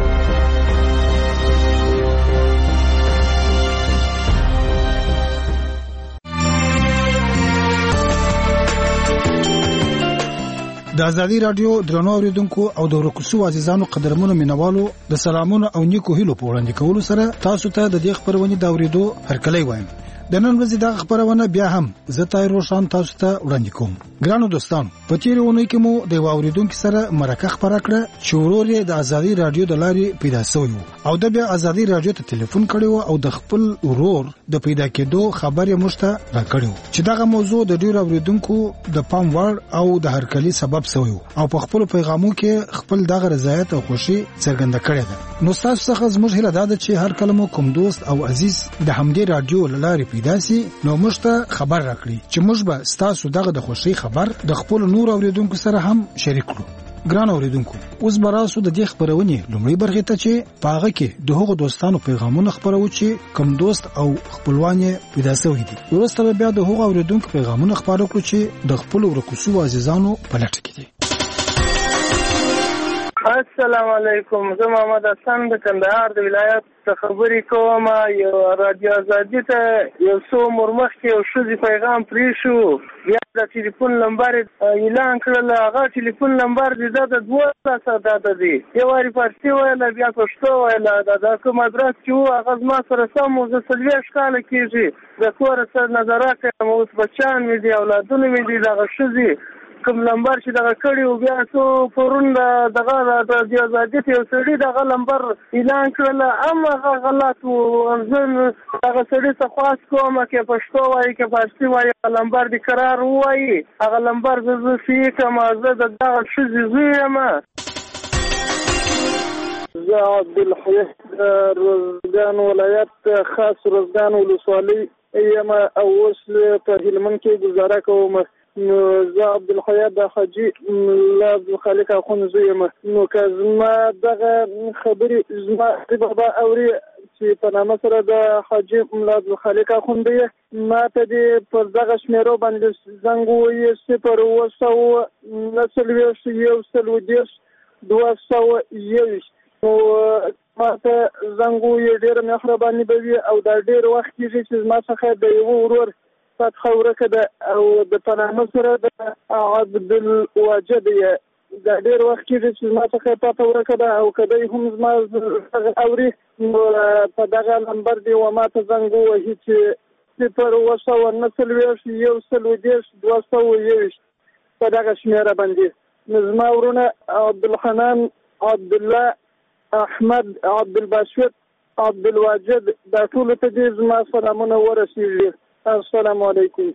د ازادي رادیو درنو اوریدونکو او د ورکوسو عزیزانو قدرمنو مینوالو د سلامونو او نیکو هیلو په وړاندې کولو سره تاسو ته د دې خبرونه د اوریدو هرکلی وایم. د نن ورځې د خبرونه بیا هم زه تای روشن تاسو ته وړاندې کوم. ګرانو دوستانو په تیرې اونۍ کې مو د اوریدونکو سره مرکه خبره کړه چې ورور یې د ازادي رادیو د لارې پیدا شوی او د بیا ازادي رادیو ته ټلیفون کړو او د خپل ورور د پیدا کېدو خبرې مشته راکړو چې دغه موضوع د ډیر اوریدونکو د پام وړ او د هرکلی سبب شوی او په خپل پیغامو کې خپل دغه رضایت او خوشي څرګنده کړې ده. نو تاسو څخه زموږ هیله ده چې هر کلمو کوم دوست او عزیز د همدې رادیو لارې پیدا سي نو موږ ته خبر راکړي چې موږ به ستاسو دغه د خوشي خبر د خپل نور اوریدونکو سره هم شریک کړو. ګران اوریدونکو، اوس براسو د دې خبرونې لومړی برخه ته چې پاغه کې د هغو دوستانو پیغامونه خبرو چې کم دوست او خپلوان پیدا شوی دي. وروسته بیا د هغو اوریدونکو پیغامونه خبرو کړو چې د خپل ورکوسو عزیزانو په لټه کې دي. السلام علیکم، زه محمد حسن د کندهار د ولایت څخه خبرې کوم. یو رادیو آزادي ته یو څو مخکې یو ښځې پیغام پرې شو، بیا د ټلیفون نمبر اعلان کړل. هغه ټلیفون نمبر د 12 دی، یو واري فارسي ویله بیا پښتو ویله. دا کوم ادرس چې و هغه زما سره سم و. زه 40 کاله کېږي د کور سره نظاره کوم، اوس بچیان مې دي، اولادونه مې دي. دغه ښځې کوم نمبر چې دغه کړی و بیا څو پرون دغه رادیو آزادي ته یو سړي دغه نمبر اعلان کړل، هغه غلط و. زه هغه سړي څخه خواست کوم که پښتو وایي که فارسي وایي هغه نمبر دې قرار ووایي. هغه نمبر زه صحیح کړم. زه د دغه ښځې زوی یم. زه عبدالحی روزګان ولایت خاص روزګان ولسوالۍ یم او اوس په هلمند کې ګزاره کوم. نو زه عبدالحی د حاجي ملا عبدالخالق اخوند زوی یم. نو که زما دغه خبرې زما بابا اوري چې په نامه سره د حاجي ملا عبدالخالق اخوند دی، ما ته دې پر دغه شمېرو باندې زنګ ووایي 0 نو ما ته زنګ ووایي. ډېره مهرباني به وي او دا ډېر وخت کېږي چې زما څخه د یوه ورور فتحه ورکه ده او د پنامه سره د عبدالواجد دا ډېر وخت کېږي چې زما څخه فتحه ورکه ده او که دی هم زما اوري نو په دغه نمبر دی و ما ته زنګ ووهي چې 0 په دغه شمېره باندې. نو زما ورونه عبدالحنان، عبدالله، احمد، عبدالباسط، عبدالواجد دا ټولو ته دې زما سلامونه ورسېږي. السلام علیکم.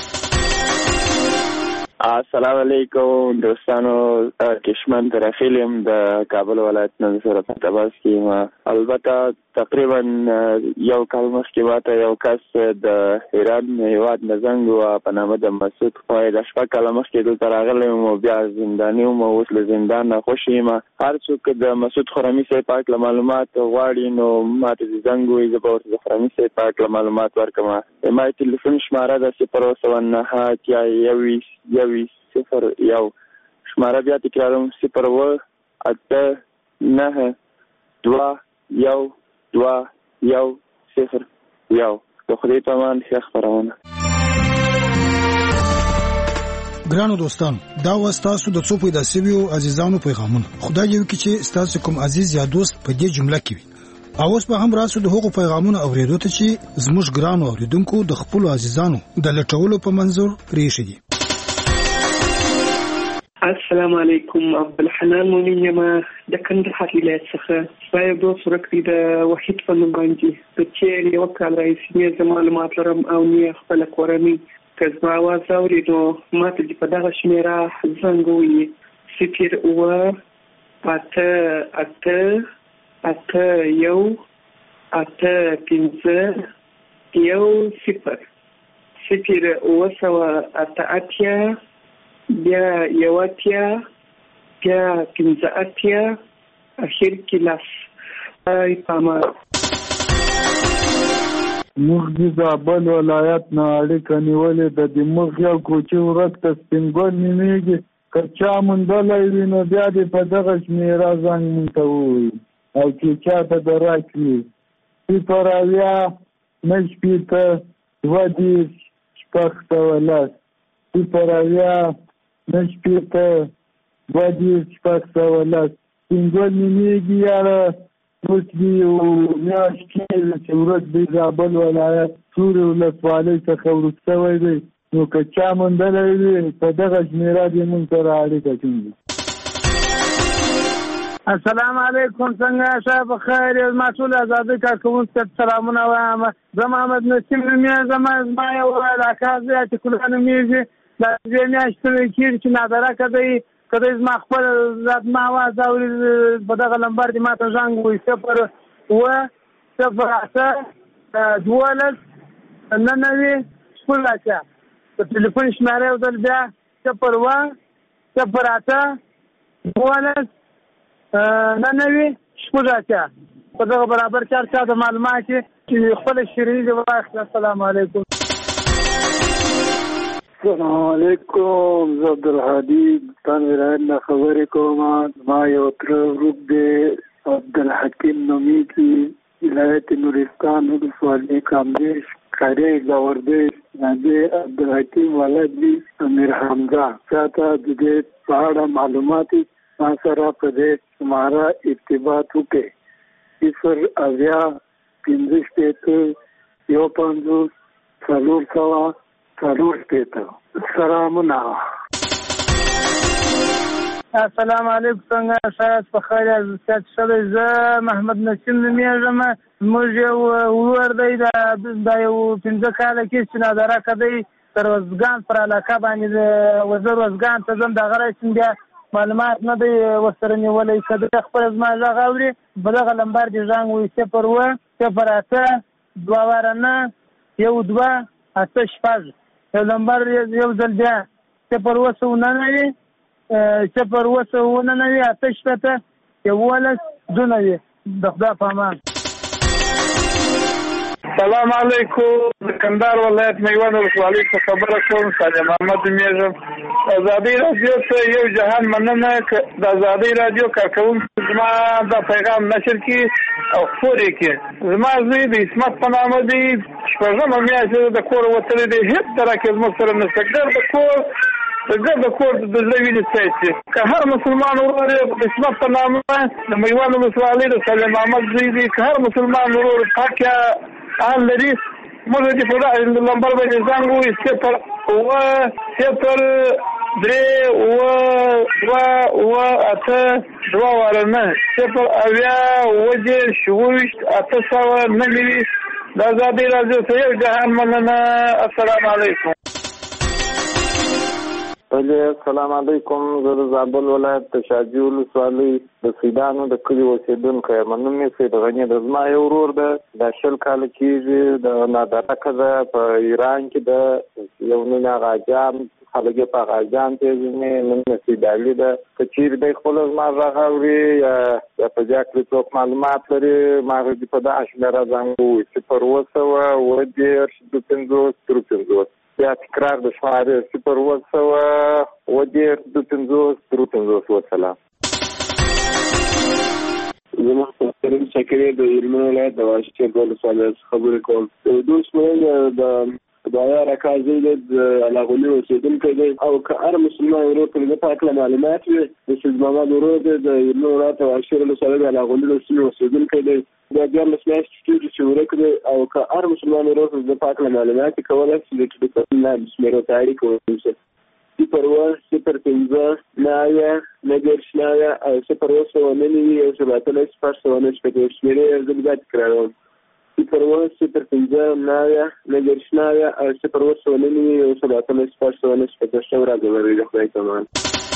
السلام علیکم دوستانو، کشمن ترخیل یم د کابل ولایت نه سره پټاباز کې. البته تقریبا یو کال مخکې ماته یو کس د ایران هیواد نه زنګ ووهه په نامه د مسعود خوای. د 6 کاله مخکې دلته راغلی وم او بیا زنداني وم، اوس له زندان نه خوښ یم. هر څوک د مسعود خرمي صاحب په هکله معلومات غواړي نو ماته د زنګ ووایي، زه به ورته د خرمي صاحب په هکله معلومات ورکړم. ما تلیفون شماره ده 019 شماره بیا تکراروم 089212101. د خدای په امان ښه خپرونه. ګرانو دوستانو، دا و ستاسو د څو پیدا شویو عزیزانو پیغامونه. خدای دې وکړي چې ستاسو کوم عزیز یا دوست په دې جمله کې وي. اوس په هم راسو د هغو پیغامونو اوریدو ته چې زموږ ګرانو اوریدونکو د خپل عزیزانو د لټولو په منظور پریښي دي. السلام علیکم، عبدالحنان مومن یم د کندهار ولایت څخه. صاحب دوست ورکړي د وحید په نوم باندې د تېر یو کال راهیسې نه زه معلومات لرم او نه خپله کورنۍ. که زما اواز اوري نو ما ته دې په دغه شمېره زنګ ووایي 0818510 بیا 1 بیا 15 اخر کې لاس ای پاما. موږ د زابل ولایت نه اړیکه نیولې ده. د موږ یو کوچي ورک ته سپینګل نیمېږي، که چا موندلی وي نو بیا دې په دغه شمېره زنګ مونږ ته ووایي او چې چا ته د راکړي 08020 سپینګل نیمېږي. یاره اوس دې یو میاشت کېږي چې ورک د زابل ولایت سورې ولسوالۍ څخه ورک شوی دی. نو که چا موندلی وي په دغه شمېره دې مونږ سره اړیکه ټینګي. السلام علیکم، څنګه شاه بخیر؟ ما ټول آزادۍ کارکوونکو ته سلامونه وایم. زه محمد نسیم نومیږم. زما یو علاقه دی چې کلها نومیږي. دا دې میاشتې کېږي چې نادره که دی زما خپل ذات ما اواز اوري په دغه نمبر دې ما ته زنګ ووایي 0 12 99 شپږ اتیا په ټلیفون شماره یو ځل بیا 01 08 12 99 شپږ اتیا په دغه برابر چا د معلومات چې خپل شریک دی واخله. السلام علیکم. السلام علیکم. زه عبدالهادي تنویران نه خبرې کوم. ما یو تر ورک دی عبدالحکیم نومیږي ولایت نورستان ولسوالۍ کامدیش کاری لاوردیش نادي عبدالحکیم ولد دی امیر حمزه چاته د دې په اړه معلومات ما سره په دې شماره ارتباط وکړي 0 15 شپېته 51 400 سلامونه. السلام علیکم. څنګه شاید په خیر یاست؟ شته زه محمد نسیم نومیږم. موږ یو ورور دی دا یو 15 کاله کې چې نادره کدی تر وزګان پر علاقه باندې وزیر وزګان ته ځم دغه راشم بیا معلومات نه دی ورسره نیولې کده خپل زما ځای غوړي بلغه لمبر دي ځان وې 0 0 8 2 2 8 شپږ یو نمبر یو ځل بیا 0 9 0 9 8 شپته یو ولس دونه د خدا په امان. سلام علیکم. کندهار ولایت میوند ولسوالۍ څخه خبره کوم. ساده محمد میږم. ازادي رادیو ته یو جهان مننه د ازادي رادیو کارکونکو زما د پیغام نشر کی او خوري کی زما زوی د اسمت په نامه دی شپږم میاشت د کور وتل دی هیڅ ترکه زما سره نشګر د کور د زوی ساتي که هر مسلمان ورور د اسمت په نامه د میوند ولسوالۍ د ساده محمد زوی دی که هر مسلمان ورور پاکه آن لري موږ دې په دغه نمبر باندې زنګ وې 0 3 و 8 2 ورنه 0 اویا وجه شوشت 8 نوي د ازادي رادیو ته یو جهان مننه. السلام علیکم. السلام علیکم. زه د زابل ولایت د شاجوی ولسوالۍ د سیدانو د کلي اوسېدونکی یم. نوم یې سید غني د زما یو ورور ده. دا 20 کاله کېږي د نادره ښځه په ایران کې د یو نوم هغه اجام خلک یې په هغه اجام پېژني نوم یې سید علي ده. که چیرې دی خپل زما غږ اوري یا په دې کلي څوک معلومات لري ما دې په دغه شمېره زنګ ووایي 0 2 50 بیا تکرار د شمارې 0 2 50 وسلام. زما محترم سکري د علمي ولایت د واشنګټن ولسوالۍ خبرې کوم. دوست مې د دایا راکازي د علاغولي اوسېدونکی دی او که هر مسلمان ورور ته د پاک معلومات وي د سید محمد ورور د علمي ولایت د واشنګټن ولسوالۍ د علاغولي اوسېدونکی دی. دا بیا مسلمان چې ورک دی او که هر مسلمان ورور ته د پاک معلومات کولای شي د ټلیفون نمبر تاریخ کوي 0 0 9 9 او 0 9 یو سباتله سپارښتنه شپږ شمیرې زګات کړو 0 0 9 9 او 0 9 یو سباتله سپارښتنه شپږ شمیرې د خدای تمام.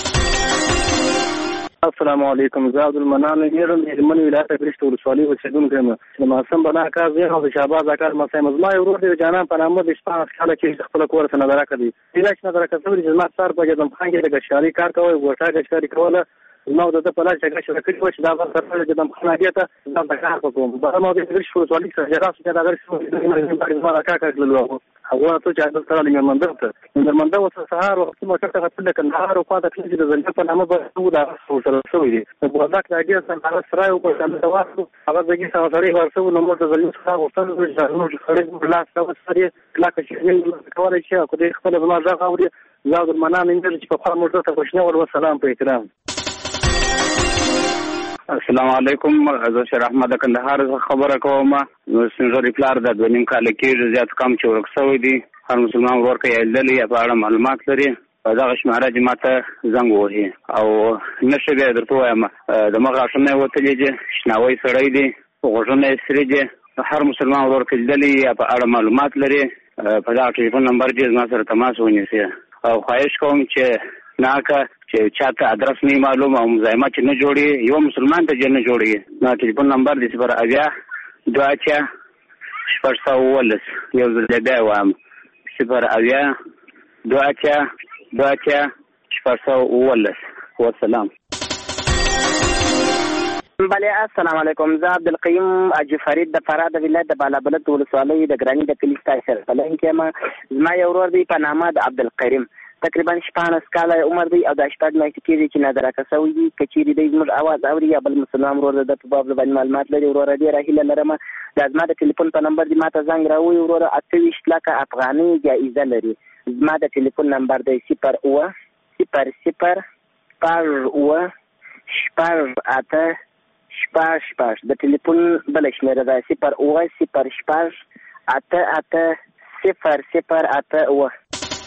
السلام علیکم. زه عبدالمنان میرم د هلمند ولایت برشت ولسوالۍ اوسېدونکی یم. د معصوم بنا کار دی او د شهباز اکا مسایم زما یو ورور دی د جانان په نامه د 15 کاله کې د خپل کور څخه نظر کړی. دې چې نظر کړی چې زما سر په جدم خان کې د ګشاري کار کوي ګوټه ګشاري کوله نو د په لاس څنګه شو کړی چې دا ورته د جدم خان دې ته د کار کوم. دا نو د برشت ولسوالۍ څخه راځي چې دا درس زما اکا کړل هغه ته چې د سره لمنده ته لمنده وسه سهار وخت ما څه خپل کندهار او پاته کې د زنده په نامه به دا سره شوې دي. په وځک راځي سره سره او په څنډه تاسو هغه دغه سره ورسو نو موږ د زلمو څخه وستل چې خړې لاس ته سره کلاک چې کولای شي او د خپل بل ځای غوړي زاد المنان انځر چې په خپل موږ ته خوشنه ول سلام په احترام. السلام علیکم. زه شیر احمد کندهار خبره کوم. نو څنګه ریپلار د 2 کال کې زیات کم چې ورکسوي دي هر مسلمان ورکه یې یا په اړه معلومات لري دا شماره چې ماته زنګ وهي او نشه بیا درته وایم د مغاشنه وتلې چې شناوي سړی دی غوښنه سړي دی هر مسلمان ورکه دلی یا په اړه معلومات لري په دا ټلیفون نمبر چې ما سره تماس ونیسي او خواهش کوم چې ناکه چې چاته ادرس نه معلوم او مزاحمت نه جوړي یو مسلمان ته جن نه جوړي نو ټلیفون نمبر د 0 اویا 2 14 یو ځل بیا وایم 0 2 14 والسلام. بله السلام علیکم. زه عبدالقیوم حاجي فرید د فراه د ولایت د بالابلد ولسوالۍ د ګراني د کلي ستاسو پلان کې ما زما یو ورور دی په نامه د عبدالکریم تقریبا 14 کاله عمر دی او د 8 میاشتې کېږي چې نادرکه شوی دی. کچېرې دی زموږ اواز اوري یا بل مسلمان ورور د په باب باندې معلومات لري ورور ډېره هیله لرم د زما د ټلیفون په نمبر دی ماته زنګ راوړي ورور 28 لکه افغاني جایزه لري. زما د ټلیفون نمبر دی 0 0 0 8 شپاش د ټلیفون بل شمیره ده 0 0 8 0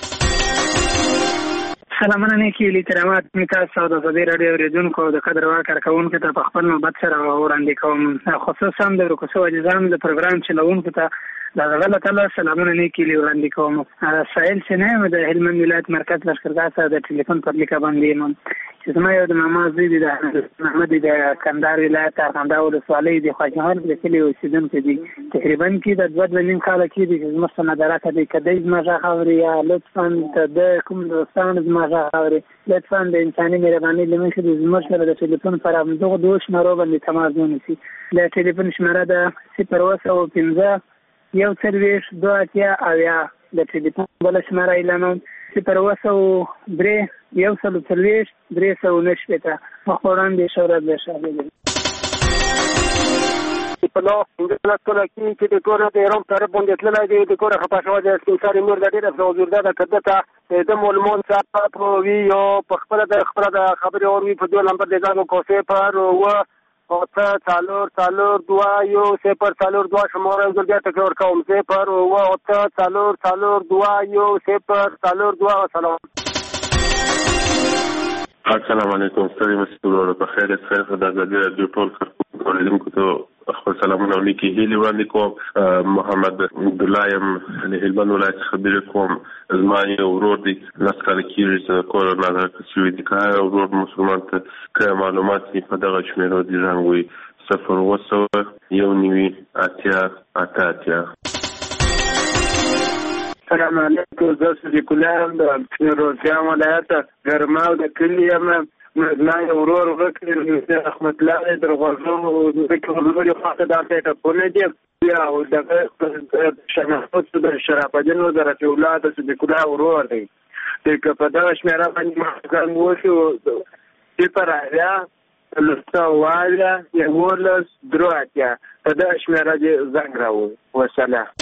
سلامونه نیکی لیترامات می تاسو د ازادي رادیو اوریدونکو د قدر وړ کارکونکو ته په خپل محبت سره وړاندې کوم خصوصا د رکوسو اجزام د پروګرام چلوونکو ته د الله تعالی سلامونه نیکی وړاندې کوم. سائل سنه د هلمند ولایت مرکز لشکرګاه څخه د ټلیفون په لیکه باندې مون چې زما یو د ماما زوی دی د محمد د کندهار ولایت ارغنداو ولسوالۍ د خواجهان د کلی اوسیدونکو دی. تقریبا کې د 2.5 کال کې د زما سندرات د کدی زما خبري یا لطفا د کوم دوستان زما خبري لطفا د انساني مهرباني لمنه د زما سره د ټلیفون پر دغه دوه شمارو باندې تماس ونیسي. د ټلیفون شماره د 0 یو سرویس 2 اویا د ټلیفون بل شماره اعلانوم 0 یو سرویس 309 مخوران د شورا د شامل په لو د ټول کې د کور د روم تر باندې تللی دی د کور خپه شو د سپینساري مور د ډیره زوړ ده کده د مولمون صاحب په وی او په خپل د خبري اور وی په 2 نمبر د ځانو کوسه پر و او ته څالور 2 یو 0 شماره یو ځل ته ور کوم 0 او ته څالور 2 یو 0 سلام. السلام علیکم. ستاسو مسؤلانو په خیر خدای دې د ټول کارکونکو ته خپل سلامونه ولیکي. هیله وړاندې کوم محمد عبد الله يم له هلمند ولایت خبر کوم. زما یو ورور دی لاسکار کیږي چې کور نه کوي د کار ورور مسلمان ته که معلومات په دغه شمیرو دي رنګوي 0 یو نیوي 8 السلام علیکم. زه صدیق الله د روزګان ولایت ګرماو د کلی یم. زما یو ورور وکړي احمد الله درغوزو د کورونو خاطر د اټه په دې او د شناخت د شرافدین وزارت اولاد صدیق الله ورور دی. د په دغه شمیره باندې مخکې وشو چې پر اړیا لستواله یولس درواتیا په دغه شمیره دې زنګ راو وسلام.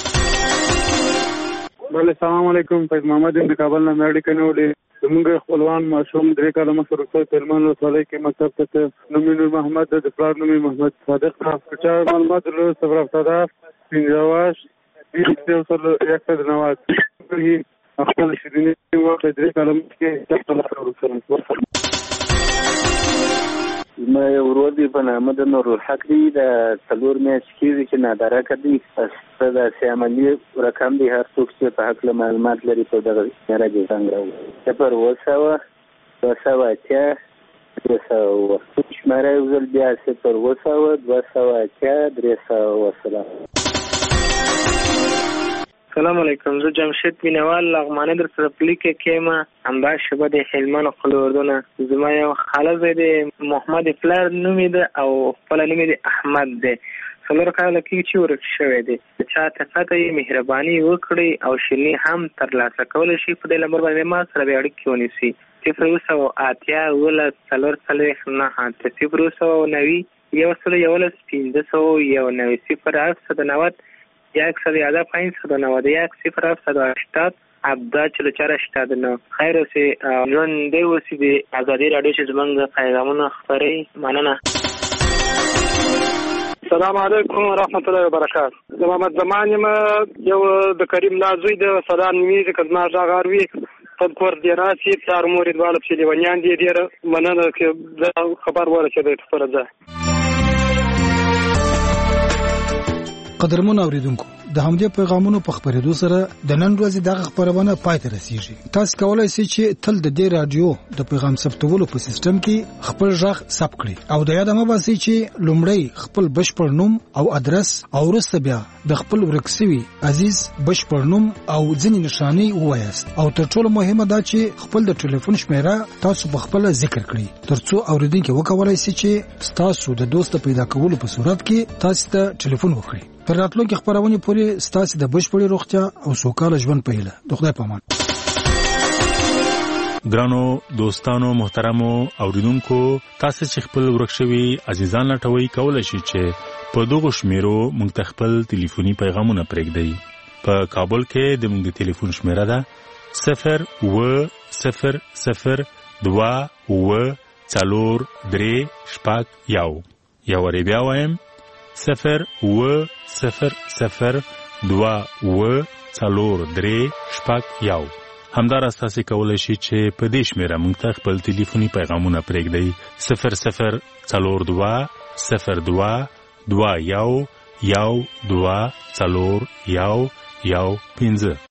بله السلام علیکم. فیض محمد د کابل نه مېړی کنه زموږ خپلوان ماشوم 3 کاله مخکې رسول سلمان ولسوالۍ کې مکتب ته نوم نور محمد د پلار نوم محمد صادق چا معلومات له صبر افتاده پنځواش یو سره یک څه نواز خپل شیرینی وخت 3 کاله مخکې خپل رسول ما یو ورور دی په نامه د نور الحق دی د څلور میاشتې کېږي چې نادرکه دی. څه داسې عملي رقم دی هر څوک چې په هکله معلومات لري په دغه شمیره کې زنګ راوړي 0 شماره یو ځل بیا 0 سلام علیکم. زه جمشید مینوال لغمانه در سره پلیکه کېما همدا شبه د هلمند خلوردونه. زما یو خاله زوی دی محمد فلر نومې ده او خپل نوم دی احمد دی. څلور کاله کې چې ورک شوی دی. چا ته یې مهرباني وکړي او شیرني هم ترلاسه کولی شي په دې نمبر باندې ما سره بیا اړیکې ونیسي 0 خیر اوسې ژوند دی اوسې د ازادي راډیو چې زموږ پیغامونه خپروي. مننه. السلام علیکم ورحمت الله وبرکاته. د محمد زمان یم یو د کریم نازوی د سلام نیمه که زما غږ اوري په کور دی راسي پلار مور یې دواړه چې لیونیان دي ډېره مننه چې خبر ورسېدی خپله ده. قدرمن اوریدونکو د همدې پیغامونو په خبرېدو سره د نن ورځې دغه خبرونه پای ته رسیږي. تاسو کولای شئ چې تل د دې رادیو د پیغام ثبتولو په سیستم کې خپل ژغ ثبت کړئ او د یاد مو باسي چې لومړی خپل بشپړ نوم او ادرس او وروسته بیا د خپل ورکسوي عزیز بشپړ نوم او ځینې نښانې ووایاست او تر ټولو مهمه دا چې خپل د ټلیفون شمیره تاسو په خپل ذکر کړئ ترڅو اوریدونکو وکولای شي چې تاسو د دوست پیدا کولو په صورت کې تاسو ته ټلیفون وکړي. تر راتلونکي خبرونه پورې تاسو د بشپړې روغتیا او سوکاله ژوند په هیله. د خدای په امان. ګرانو دوستانو محترمو اوریدونکو تاسو چې خپل ورکشوي عزیزان لټوي کولای شي چې په دغه شمیرو مونږ ته خپل ټلیفوني پیغامونه پرېږدئ. په کابل کې د مونږ ټلیفون شمیره ده 0-0-0-2-4-3-1. یا وری بیا وایم 0-0-0-2-4-3-1. همداراز تاسو کولای شئ چې په دې شمیره مونږ ته خپل ټلیفوني پیغامونه پرېږدئ 0-0-02-02-21-1-2-4-1-1-5.